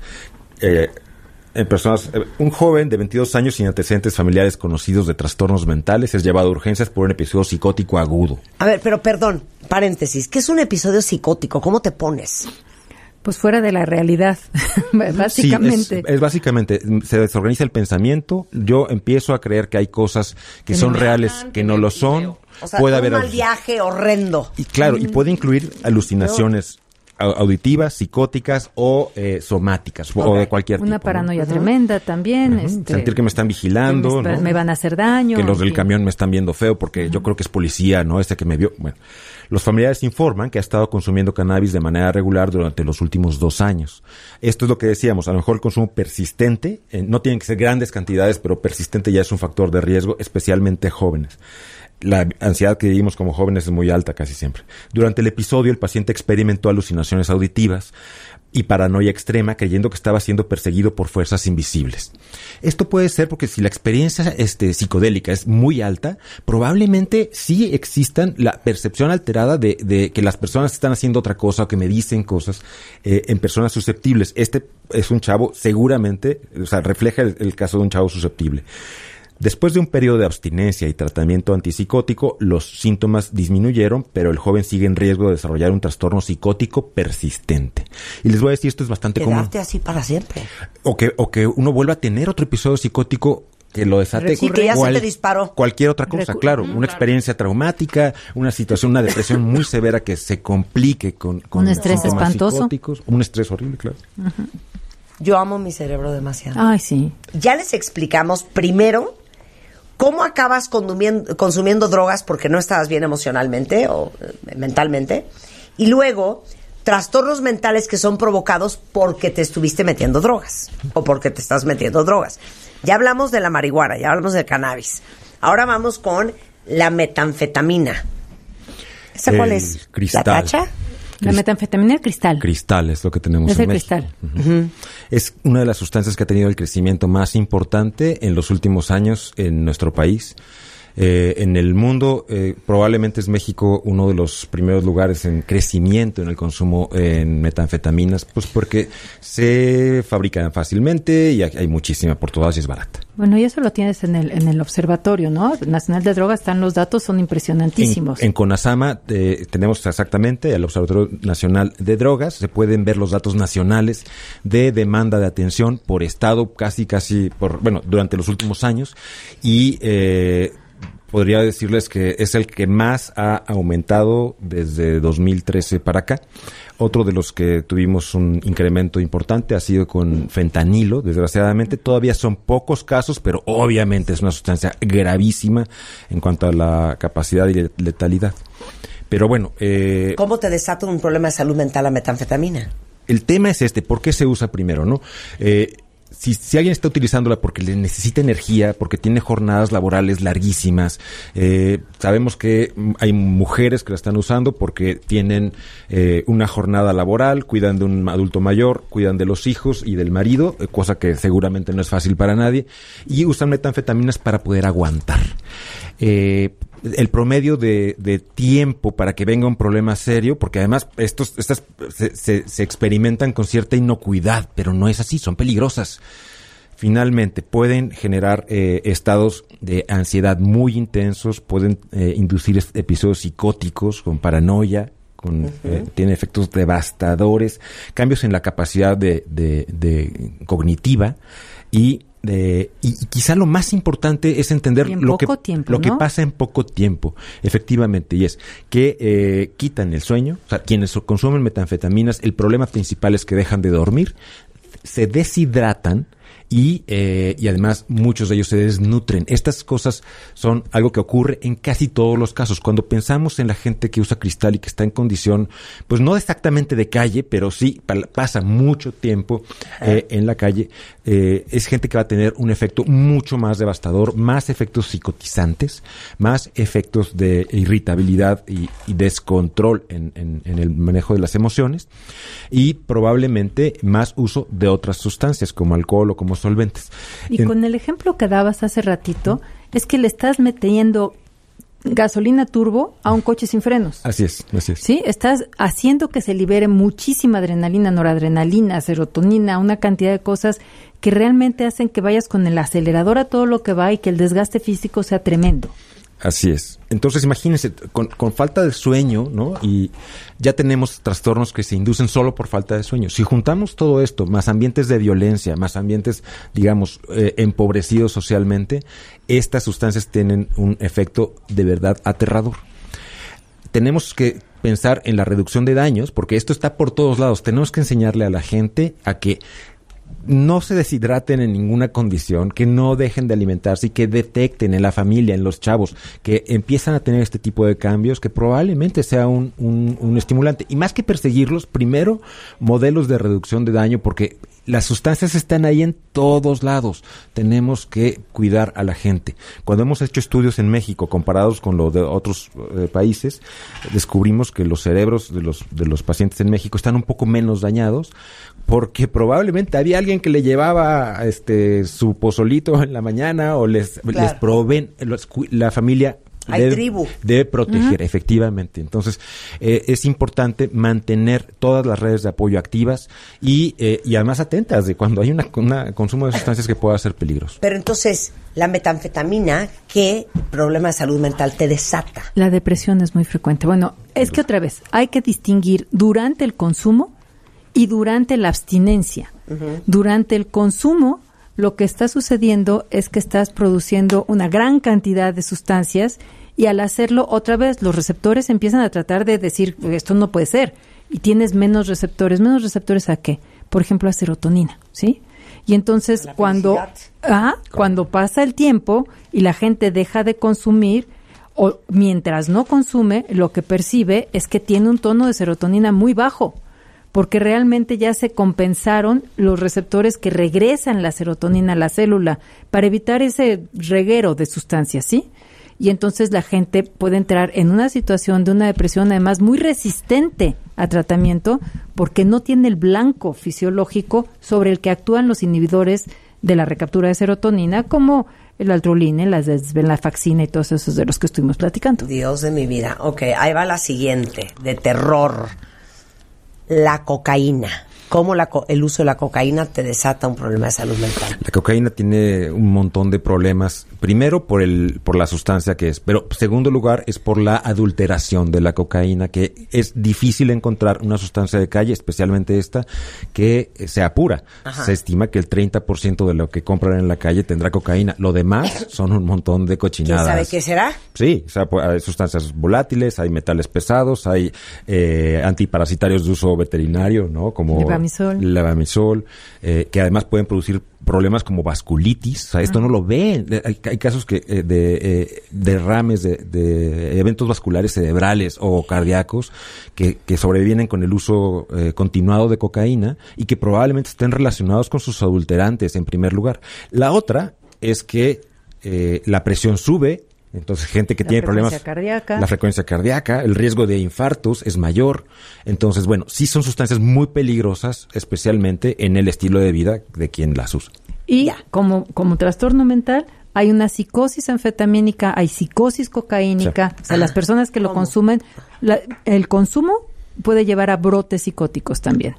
En personas, un joven de 22 años sin antecedentes familiares conocidos de trastornos mentales es llevado a urgencias por un episodio psicótico agudo. A ver, pero perdón, paréntesis. ¿Qué es un episodio psicótico? ¿Cómo te pones? Pues fuera de la realidad, básicamente. Sí, es básicamente, se desorganiza el pensamiento, yo empiezo a creer que hay cosas que son reales, que no lo son. O sea, puede haber un mal viaje horrendo. Y claro, y puede incluir alucinaciones auditivas, psicóticas o somáticas, o de cualquier tipo. Una paranoia tremenda también. Sentir que me están vigilando, que me van a hacer daño. Que los del camión me están viendo feo porque yo creo que es policía, ¿no? Este que me vio. Bueno, los familiares informan que ha estado consumiendo cannabis de manera regular durante los últimos 2 años. Esto es lo que decíamos, a lo mejor el consumo persistente, no tienen que ser grandes cantidades, pero persistente ya es un factor de riesgo, especialmente jóvenes. La ansiedad que vivimos como jóvenes es muy alta casi siempre. Durante el episodio, el paciente experimentó alucinaciones auditivas y paranoia extrema, creyendo que estaba siendo perseguido por fuerzas invisibles. Esto puede ser porque si la experiencia psicodélica es muy alta, probablemente sí existan la percepción alterada de que las personas están haciendo otra cosa o que me dicen cosas en personas susceptibles. Este es un chavo seguramente, o sea, refleja el caso de un chavo susceptible. Después de un periodo de abstinencia y tratamiento antipsicótico, los síntomas disminuyeron, pero el joven sigue en riesgo de desarrollar un trastorno psicótico persistente. Y les voy a decir, esto es bastante común. Quedarte así para siempre. O que uno vuelva a tener otro episodio psicótico que lo desate. Sí, que ya se te disparó. Cualquier otra cosa, claro. Una experiencia traumática, una situación, una depresión muy severa que se complique con un estrés espantoso. Un estrés horrible, claro. Uh-huh. Yo amo mi cerebro demasiado. Ay, sí. Ya les explicamos primero cómo acabas consumiendo drogas porque no estabas bien emocionalmente o mentalmente, y luego trastornos mentales que son provocados porque te estuviste metiendo drogas o porque te estás metiendo drogas. Ya hablamos de la marihuana, ya hablamos del cannabis. Ahora vamos con la metanfetamina. ¿Esa cuál es? Cristal. ¿La tacha? La metanfetamina es cristal. Cristal es lo que tenemos en México. Es el cristal. Uh-huh. Es una de las sustancias que ha tenido el crecimiento más importante en los últimos años en nuestro país. En el mundo, probablemente es México uno de los primeros lugares en crecimiento en el consumo en metanfetaminas, pues porque se fabrican fácilmente y hay muchísima por todas y es barata. Bueno, y eso lo tienes en el observatorio, ¿no? Nacional de Drogas, están los datos, son impresionantísimos. En CONASAMA tenemos exactamente el Observatorio Nacional de Drogas, se pueden ver los datos nacionales de demanda de atención por estado casi durante los últimos años y podría decirles que es el que más ha aumentado desde 2013 para acá. Otro de los que tuvimos un incremento importante ha sido con fentanilo. Desgraciadamente todavía son pocos casos, pero obviamente es una sustancia gravísima en cuanto a la capacidad y letalidad. Pero bueno... ¿Cómo te desata un problema de salud mental la metanfetamina? El tema es ¿por qué se usa primero, no? si alguien está utilizándola porque le necesita energía, porque tiene jornadas laborales larguísimas, sabemos que hay mujeres que la están usando porque tienen una jornada laboral, cuidan de un adulto mayor, cuidan de los hijos y del marido, cosa que seguramente no es fácil para nadie, y usan metanfetaminas para poder aguantar. El promedio de tiempo para que venga un problema serio, porque además estas se experimentan con cierta inocuidad, pero no es así, son peligrosas. Finalmente, pueden generar estados de ansiedad muy intensos, pueden inducir episodios psicóticos con paranoia, tiene efectos devastadores, cambios en la capacidad de cognitiva y quizá lo más importante es entender lo que pasa en poco tiempo, efectivamente, y es que quitan el sueño. O sea, quienes consumen metanfetaminas, el problema principal es que dejan de dormir, se deshidratan y además muchos de ellos se desnutren. Estas cosas son algo que ocurre en casi todos los casos. Cuando pensamos en la gente que usa cristal y que está en condición, pues no exactamente de calle, pero sí pasa mucho tiempo en la calle, es gente que va a tener un efecto mucho más devastador, más efectos psicotizantes, más efectos de irritabilidad y descontrol en el manejo de las emociones, y probablemente más uso de otras sustancias como alcohol o como solventes. Y con el ejemplo que dabas hace ratito, es que le estás metiendo gasolina turbo a un coche sin frenos. Así es. Sí, estás haciendo que se libere muchísima adrenalina, noradrenalina, serotonina, una cantidad de cosas que realmente hacen que vayas con el acelerador a todo lo que va y que el desgaste físico sea tremendo. Así es. Entonces, imagínense, con falta de sueño, ¿no? Y ya tenemos trastornos que se inducen solo por falta de sueño. Si juntamos todo esto, más ambientes de violencia, más ambientes, digamos, empobrecidos socialmente, estas sustancias tienen un efecto de verdad aterrador. Tenemos que pensar en la reducción de daños, porque esto está por todos lados. Tenemos que enseñarle a la gente a que no se deshidraten en ninguna condición, que no dejen de alimentarse y que detecten en la familia, en los chavos, que empiezan a tener este tipo de cambios, que probablemente sea un estimulante. Y más que perseguirlos, primero, modelos de reducción de daño, porque las sustancias están ahí en todos lados. Tenemos que cuidar a la gente. Cuando hemos hecho estudios en México comparados con los de otros países, descubrimos que los cerebros de los pacientes en México están un poco menos dañados, porque probablemente había alguien que le llevaba su pozolito en la mañana o les proveen, la familia debe proteger, efectivamente. Entonces, es importante mantener todas las redes de apoyo activas y además atentas de cuando hay un consumo de sustancias que pueda ser peligroso. Pero entonces, la metanfetamina, ¿qué problema de salud mental te desata? La depresión es muy frecuente. Bueno, es que otra vez, hay que distinguir durante el consumo y durante la abstinencia. Durante el consumo, lo que está sucediendo es que estás produciendo una gran cantidad de sustancias y al hacerlo, otra vez, los receptores empiezan a tratar de decir, esto no puede ser, y tienes menos receptores. ¿Menos receptores a qué? Por ejemplo, a serotonina, ¿sí? Y entonces, cuando pasa el tiempo y la gente deja de consumir, o mientras no consume, lo que percibe es que tiene un tono de serotonina muy bajo, porque realmente ya se compensaron los receptores que regresan la serotonina a la célula para evitar ese reguero de sustancias, ¿sí? Y entonces la gente puede entrar en una situación de una depresión además muy resistente a tratamiento porque no tiene el blanco fisiológico sobre el que actúan los inhibidores de la recaptura de serotonina, como el altroline, la desvenlafaxina y todos esos de los que estuvimos platicando. Dios de mi vida. Ok, ahí va la siguiente, de terror. La cocaína. ¿Cómo el uso de la cocaína te desata un problema de salud mental? La cocaína tiene un montón de problemas. Primero, por la sustancia que es. Pero, segundo lugar, es por la adulteración de la cocaína, que es difícil encontrar una sustancia de calle, especialmente esta, que sea pura. Ajá. Se estima que el 30% de lo que compran en la calle tendrá cocaína. Lo demás son un montón de cochinadas. ¿Quién sabe qué será? Sí, o sea, hay sustancias volátiles, hay metales pesados, hay antiparasitarios de uso veterinario, ¿no? Como levamisol, que además pueden producir problemas como vasculitis. O sea, esto no lo ven. Hay casos que de derrames de eventos vasculares cerebrales o cardíacos que sobrevienen con el uso continuado de cocaína y que probablemente estén relacionados con sus adulterantes en primer lugar. La otra es que la presión sube. Entonces, gente que tiene problemas, la frecuencia cardíaca, el riesgo de infartos es mayor. Entonces, bueno, sí son sustancias muy peligrosas, especialmente en el estilo de vida de quien las usa. Y como trastorno mental, hay una psicosis anfetamínica, hay psicosis cocaínica. Sí. O sea, las personas que lo consumen, el consumo puede llevar a brotes psicóticos también.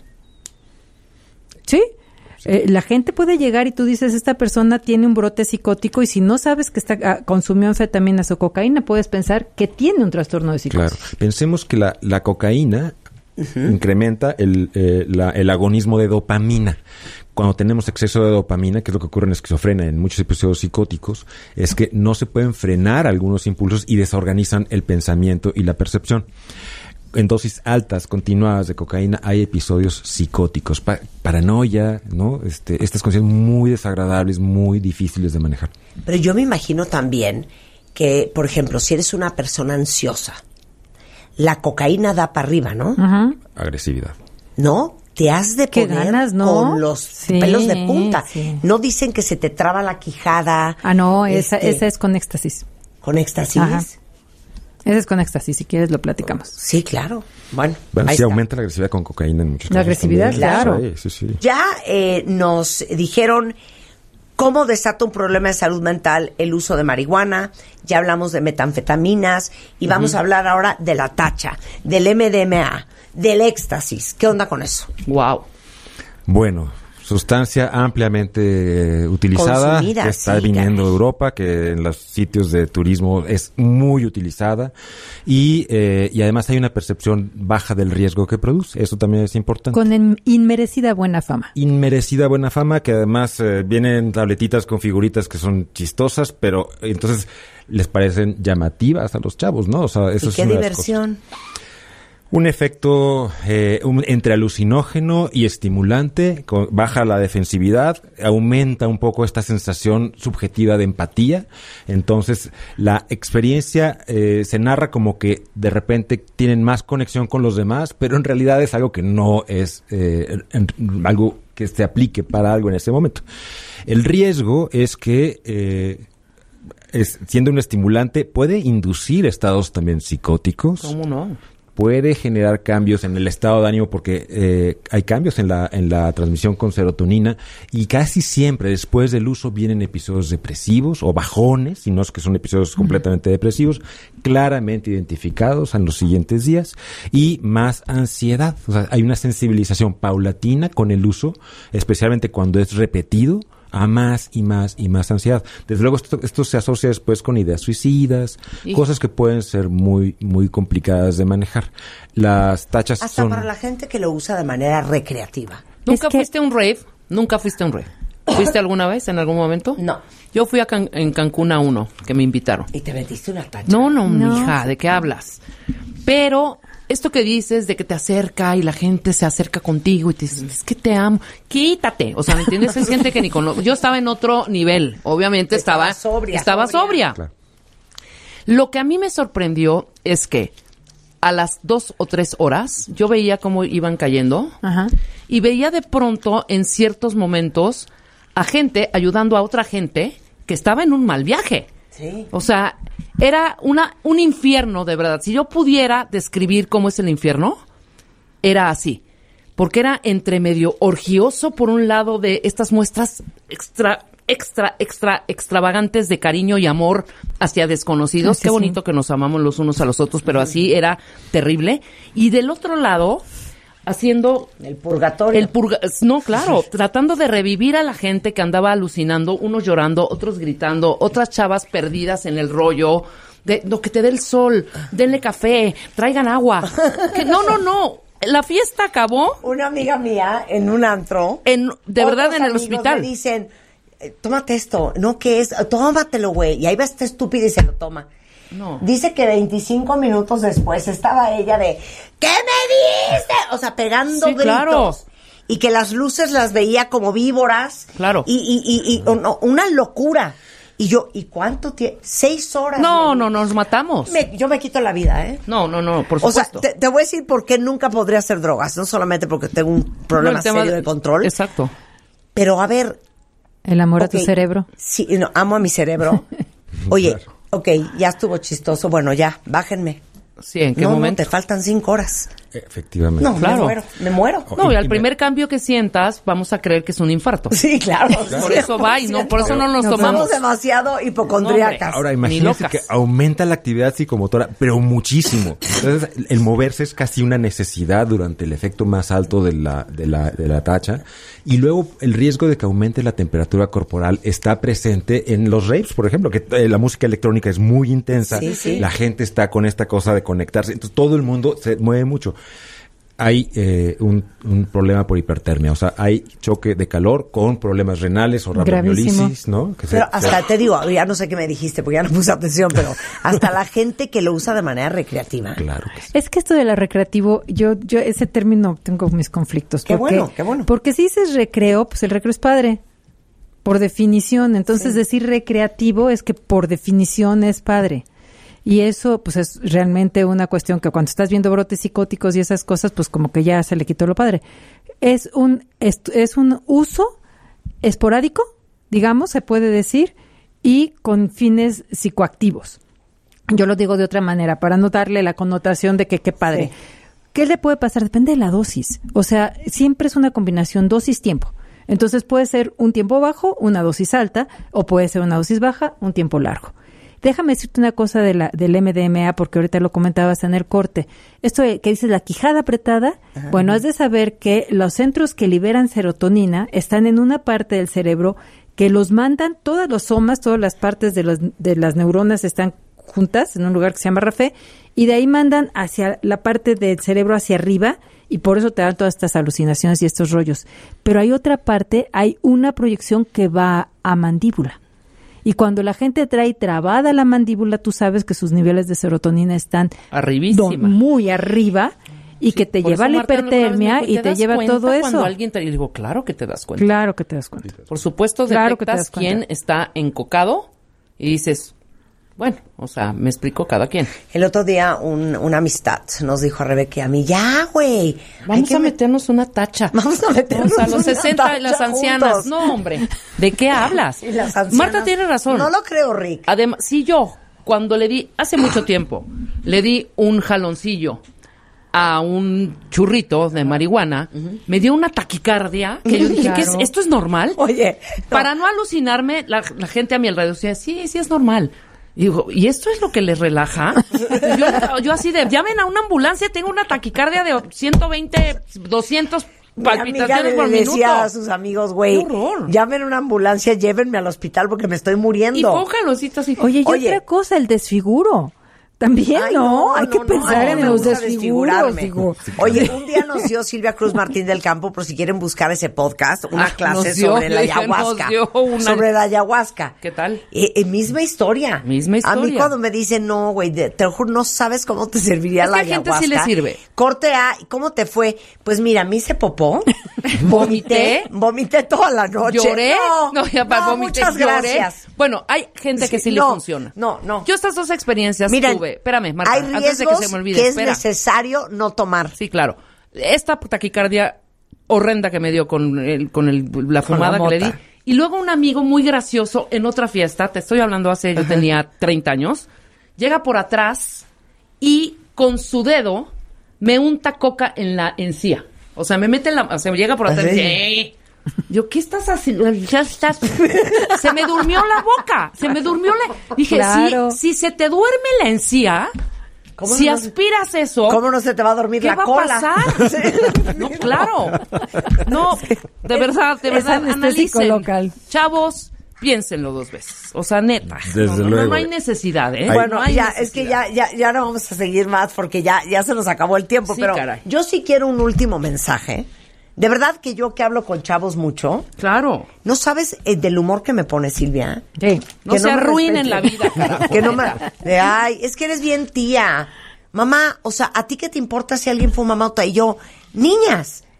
¿Sí? La gente puede llegar y tú dices, esta persona tiene un brote psicótico, y si no sabes que consumió anfetaminas o cocaína, puedes pensar que tiene un trastorno de psicosis. Claro. Pensemos que la cocaína incrementa el agonismo de dopamina. Cuando tenemos exceso de dopamina, que es lo que ocurre en esquizofrenia, en muchos episodios psicóticos, es que no se pueden frenar algunos impulsos y desorganizan el pensamiento y la percepción. En dosis altas, continuadas de cocaína, hay episodios psicóticos, paranoia, ¿no? Estas condiciones muy desagradables, muy difíciles de manejar. Pero yo me imagino también que, por ejemplo, si eres una persona ansiosa, la cocaína da para arriba, ¿no? Uh-huh. Agresividad. ¿No? Te has de poner ganas, ¿no? Con los pelos de punta. Sí. No dicen que se te traba la quijada. Ah, no, esa es con éxtasis. ¿Con éxtasis? Ajá. Ese es con éxtasis, si quieres lo platicamos. Sí, claro. Bueno, sí está. Aumenta la agresividad con cocaína en muchos casos. La agresividad, también. Claro. Sí. Ya nos dijeron cómo desata un problema de salud mental el uso de marihuana. Ya hablamos de metanfetaminas y vamos a hablar ahora de la tacha, del MDMA, del éxtasis. ¿Qué onda con eso? Wow. Bueno, sustancia ampliamente utilizada, consumida, que está viniendo de Europa, que en los sitios de turismo es muy utilizada y además hay una percepción baja del riesgo que produce. Eso también es importante. Con inmerecida buena fama. Inmerecida buena fama, que además vienen tabletitas con figuritas que son chistosas, pero entonces les parecen llamativas a los chavos, ¿no? O sea, eso ¿Y es qué una diversión? Un efecto entre alucinógeno y estimulante, baja la defensividad, aumenta un poco esta sensación subjetiva de empatía. Entonces, la experiencia se narra como que de repente tienen más conexión con los demás, pero en realidad es algo que no es algo que se aplique para algo en ese momento. El riesgo es que siendo un estimulante, puede inducir estados también psicóticos. ¿Cómo no? Puede generar cambios en el estado de ánimo porque hay cambios en la transmisión con serotonina y casi siempre después del uso vienen episodios depresivos o bajones, si no es que son episodios completamente depresivos, claramente identificados en los siguientes días y más ansiedad. O sea, hay una sensibilización paulatina con el uso, especialmente cuando es repetido, a más y más y más ansiedad. Desde luego esto se asocia después con ideas suicidas, cosas que pueden ser muy muy complicadas de manejar. Las tachas hasta para la gente que lo usa de manera recreativa. ¿Nunca fuiste a un rave? ¿Nunca fuiste a un rave? ¿Fuiste alguna vez, en algún momento? No. Yo fui en Cancún a uno, que me invitaron. ¿Y te metiste una tacha? No, mija, ¿de qué hablas? Pero esto que dices de que te acerca y la gente se acerca contigo y te dice, es que te amo, quítate. O sea, ¿me entiendes? Es gente que ni conoce. Yo estaba en otro nivel. Obviamente estaba sobria. Claro. Lo que a mí me sorprendió es que a las 2 o 3 horas yo veía cómo iban cayendo. Ajá. Y veía de pronto en ciertos momentos a gente ayudando a otra gente que estaba en un mal viaje. Sí. O sea, era un infierno, de verdad. Si yo pudiera describir cómo es el infierno, era así. Porque era entre medio orgioso, por un lado, de estas muestras extravagantes de cariño y amor hacia desconocidos. Sí, qué bonito que nos amamos los unos a los otros, pero así era terrible. Y del otro lado, haciendo el purgatorio. No, claro, tratando de revivir a la gente que andaba alucinando, unos llorando, otros gritando, otras chavas perdidas en el rollo de lo que te dé el sol, denle café, traigan agua. No. La fiesta acabó. Una amiga mía en un antro. De verdad, en el hospital. Me dicen, tómate esto. No, ¿qué es? Tómatelo, güey. Y ahí va esta estúpida y se lo toma. No. Dice que 25 minutos después estaba ella de ¿qué me diste? O sea, pegando gritos. Claro. y que las luces las veía como víboras. Claro. Y una locura. Y yo, ¿y cuánto tiempo? 6 horas. No, nos matamos. Yo me quito la vida, ¿eh? No, por supuesto. O sea, te voy a decir por qué nunca podría hacer drogas. No solamente porque tengo un problema serio de control. Exacto. Pero a ver. El amor a tu cerebro. Sí, no, amo a mi cerebro. Oye, ok, ya estuvo chistoso. Bueno, ya, bájenme. Sí, ¿en qué momento? No, te faltan 5 horas. Efectivamente. No, claro. me muero. No, y al primer cambio que sientas, vamos a creer que es un infarto. Sí, claro. Por eso va y no, por eso no nos tomamos. Somos demasiado hipocondríacas. Ahora, imagínense que aumenta la actividad psicomotora, pero muchísimo. Entonces, el moverse es casi una necesidad durante el efecto más alto de la tacha. Y luego, el riesgo de que aumente la temperatura corporal está presente en los raves, por ejemplo, que la música electrónica es muy intensa. Sí. La gente está con esta cosa de conectarse. Entonces, todo el mundo se mueve mucho. Hay un problema por hipertermia, o sea, hay choque de calor con problemas renales o rabdomiolisis, ¿no? Pero hasta te digo, ya no sé qué me dijiste porque ya no puse atención, pero hasta la gente que lo usa de manera recreativa. Claro que sí. Es que esto de la recreativo, yo ese término tengo mis conflictos. Qué bueno. Porque si dices recreo, pues el recreo es padre, por definición. Entonces decir recreativo es que por definición es padre. Y eso, pues, es realmente una cuestión que cuando estás viendo brotes psicóticos y esas cosas, pues como que ya se le quitó lo padre. Es un uso esporádico, digamos, se puede decir, y con fines psicoactivos. Yo lo digo de otra manera, para no darle la connotación de que qué padre. Sí. ¿Qué le puede pasar? Depende de la dosis. O sea, siempre es una combinación dosis-tiempo. Entonces puede ser un tiempo bajo, una dosis alta, o puede ser una dosis baja, un tiempo largo. Déjame decirte una cosa del MDMA, porque ahorita lo comentabas en el corte. Esto que dices, la quijada apretada, bueno, has de saber que los centros que liberan serotonina están en una parte del cerebro que los mandan, todos los somas, todas las partes de las neuronas están juntas en un lugar que se llama RAFE, y de ahí mandan hacia la parte del cerebro hacia arriba, y por eso te dan todas estas alucinaciones y estos rollos. Pero hay otra parte, hay una proyección que va a mandíbula. Y cuando la gente trae trabada la mandíbula, tú sabes que sus niveles de serotonina están muy arriba y que te lleva la hipertermia y te lleva todo eso. Cuando alguien te digo, claro que te das cuenta. Claro que te das cuenta. Por supuesto, detectas quién está encocado y dices, bueno, o sea, me explicó cada quien. El otro día una amistad nos dijo a Rebeca y a mí, ya, güey. Vamos a meternos una tacha. Vamos a meternos a los 60 y las ancianas. Juntos. No, hombre, ¿de qué hablas? Y las ancianas, Marta tiene razón. No lo creo, Rick. Además, si yo, cuando le di, hace mucho tiempo, le di un jaloncillo a un churrito de marihuana, me dio una taquicardia que yo dije, ¿qué es? ¿Esto es normal? Oye. No. Para no alucinarme, la gente a mi alrededor decía, sí, es normal. Y digo, ¿y esto es lo que les relaja? yo así de, llamen a una ambulancia, tengo una taquicardia de 120, 200 palpitaciones por minuto. Decía a sus amigos, güey, llamen a una ambulancia, llévenme al hospital porque me estoy muriendo. Y pónjalosito así. Oye, y otra cosa, el desfiguro. También, hay que pensar en los desfiguros. Digo. Oye, un día nos dio Silvia Cruz Martín del Campo, por si quieren buscar ese podcast, una clase sobre la ayahuasca. Sobre la ayahuasca. ¿Qué tal? Misma historia. Misma historia. A mí cuando me dicen, no, güey, te lo juro, no sabes cómo te serviría la ayahuasca. A gente sí le sirve. Corte A, ¿cómo te fue? Pues mira, me hice popó. Vomité toda la noche. ¿Lloré? Vomité, muchas lloré. Gracias. Bueno, hay gente que sí le funciona. No. Yo estas dos experiencias tuve. Espérame, Marta, hay riesgos antes de que se me olvide. Que es necesario no tomar. Sí, claro. Esta taquicardia horrenda que me dio con la fumada que le di. Y luego un amigo muy gracioso en otra fiesta, te estoy hablando yo tenía 30 años, llega por atrás y con su dedo me unta coca en la encía. O sea, me llega por atrás y dice, ¡ey! Yo, ¿qué estás haciendo? Ya estás. Se me durmió la boca. Dije, claro. si se te duerme la encía, si aspiras eso. ¿Cómo no se te va a dormir la cola? ¿Qué va a pasar? No, claro. No, de verdad, analicen. Local. Chavos, piénsenlo 2 veces. O sea, neta. Desde luego. No hay necesidad, ¿eh? Bueno, no hay ya, necesidad. es que ya no vamos a seguir más porque ya se nos acabó el tiempo. Sí, pero caray. Yo sí quiero un último mensaje. De verdad que yo que hablo con chavos mucho. Claro. ¿No sabes del humor que me pone Silvia? Sí. No se arruinen la vida, carajo. Que no me... Ay, es que eres bien tía. Mamá, o sea, ¿a ti qué te importa si alguien fuma mota? Y yo, niñas,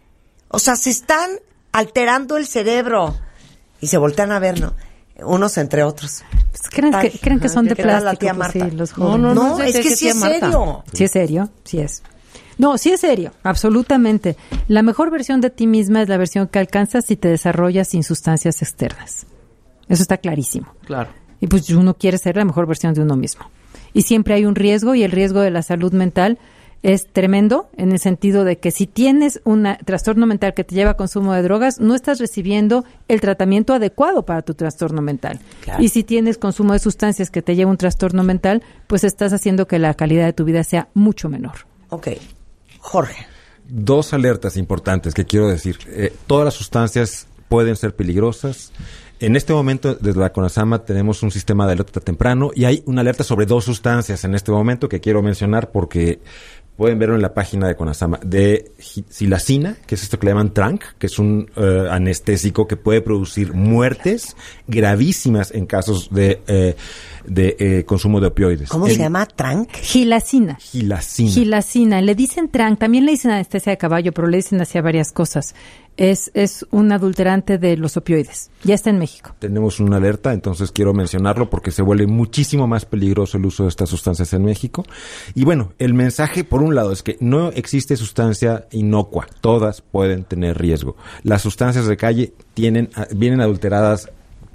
O sea, se están alterando el cerebro. Y se voltean a ver, ¿no? Unos entre otros. Pues creen que son de plástico. La tía Marta. Sí, los jóvenes. No, es que sí es serio. Sí es serio, sí es. No, sí es serio, absolutamente. La mejor versión de ti misma es la versión que alcanzas si te desarrollas sin sustancias externas. Eso está clarísimo. Claro. Y pues uno quiere ser la mejor versión de uno mismo. Y siempre hay un riesgo, y el riesgo de la salud mental es tremendo, en el sentido de que si tienes un trastorno mental que te lleva a consumo de drogas, no estás recibiendo el tratamiento adecuado para tu trastorno mental. Claro. Y si tienes consumo de sustancias que te lleva a un trastorno mental, pues estás haciendo que la calidad de tu vida sea mucho menor. Ok. Jorge. 2 alertas importantes que quiero decir. Todas las sustancias pueden ser peligrosas. En este momento, desde la CONASAMA, tenemos un sistema de alerta temprano y hay una alerta sobre 2 sustancias en este momento que quiero mencionar porque pueden verlo en la página de CONASAMA. De silacina, que es esto que le llaman tranq, que es un anestésico que puede producir muertes gravísimas en casos de consumo de opioides. ¿Cómo se llama? ¿Tranq? Gilacina. Le dicen tranq, también le dicen anestesia de caballo, pero le dicen hacia varias cosas. Es un adulterante de los opioides. Ya está en México. Tenemos una alerta, entonces quiero mencionarlo porque se vuelve muchísimo más peligroso el uso de estas sustancias en México. Y bueno, el mensaje, por un lado, es que no existe sustancia inocua. Todas pueden tener riesgo. Las sustancias de calle vienen adulteradas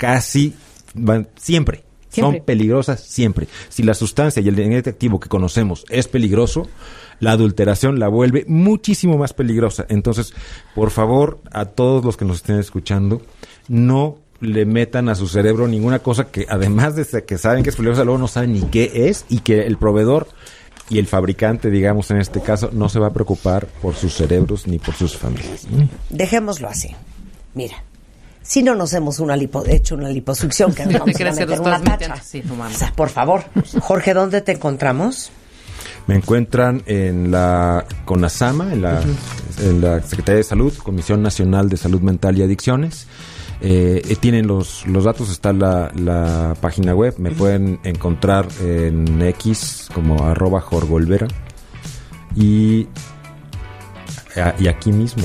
siempre. Son peligrosas siempre. Si la sustancia y el ingrediente activo que conocemos es peligroso, la adulteración la vuelve muchísimo más peligrosa. Entonces, por favor, a todos los que nos estén escuchando, no le metan a su cerebro ninguna cosa que, además de que saben que es peligrosa, luego no saben ni qué es, y que el proveedor y el fabricante, digamos en este caso, no se va a preocupar por sus cerebros ni por sus familias. Dejémoslo así. Mira. Si no nos hemos hecho una liposucción, que nos vamos a meter una tacha. Sí, o sea, por favor. Jorge, ¿dónde te encontramos? Me encuentran en la CONASAMA, en la Secretaría de Salud, Comisión Nacional de Salud Mental y Adicciones. Tienen los datos, está la página web. Me pueden encontrar en X como @jorgolvera. Y aquí mismo.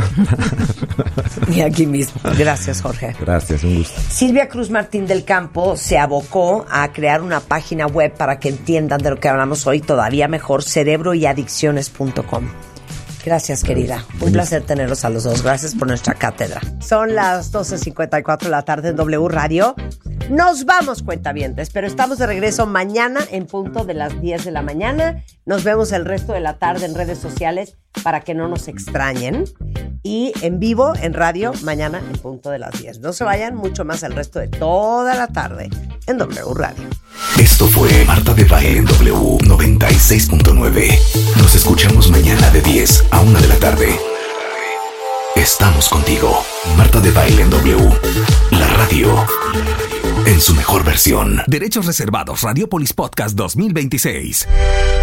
Y aquí mismo. Gracias, Jorge. Gracias, un gusto. Silvia Cruz Martín del Campo se abocó a crear una página web para que entiendan de lo que hablamos hoy todavía mejor, cerebroyadicciones.com. Gracias, querida. Un placer tenerlos a los dos. Gracias por nuestra cátedra. Son las 12:54 de la tarde en W Radio. Nos vamos, cuentavientes, pero estamos de regreso mañana en punto de las 10 de la mañana. Nos vemos el resto de la tarde en redes sociales para que no nos extrañen. Y en vivo, en radio, mañana en punto de las 10. No se vayan, mucho más el resto de toda la tarde en W Radio. Esto fue Marta de Baile en W 96.9. Nos escuchamos mañana de 10 a 1 de la tarde. Estamos contigo. Marta de Baile en W. La radio en su mejor versión. Derechos reservados. Radiopolis Podcast 2026.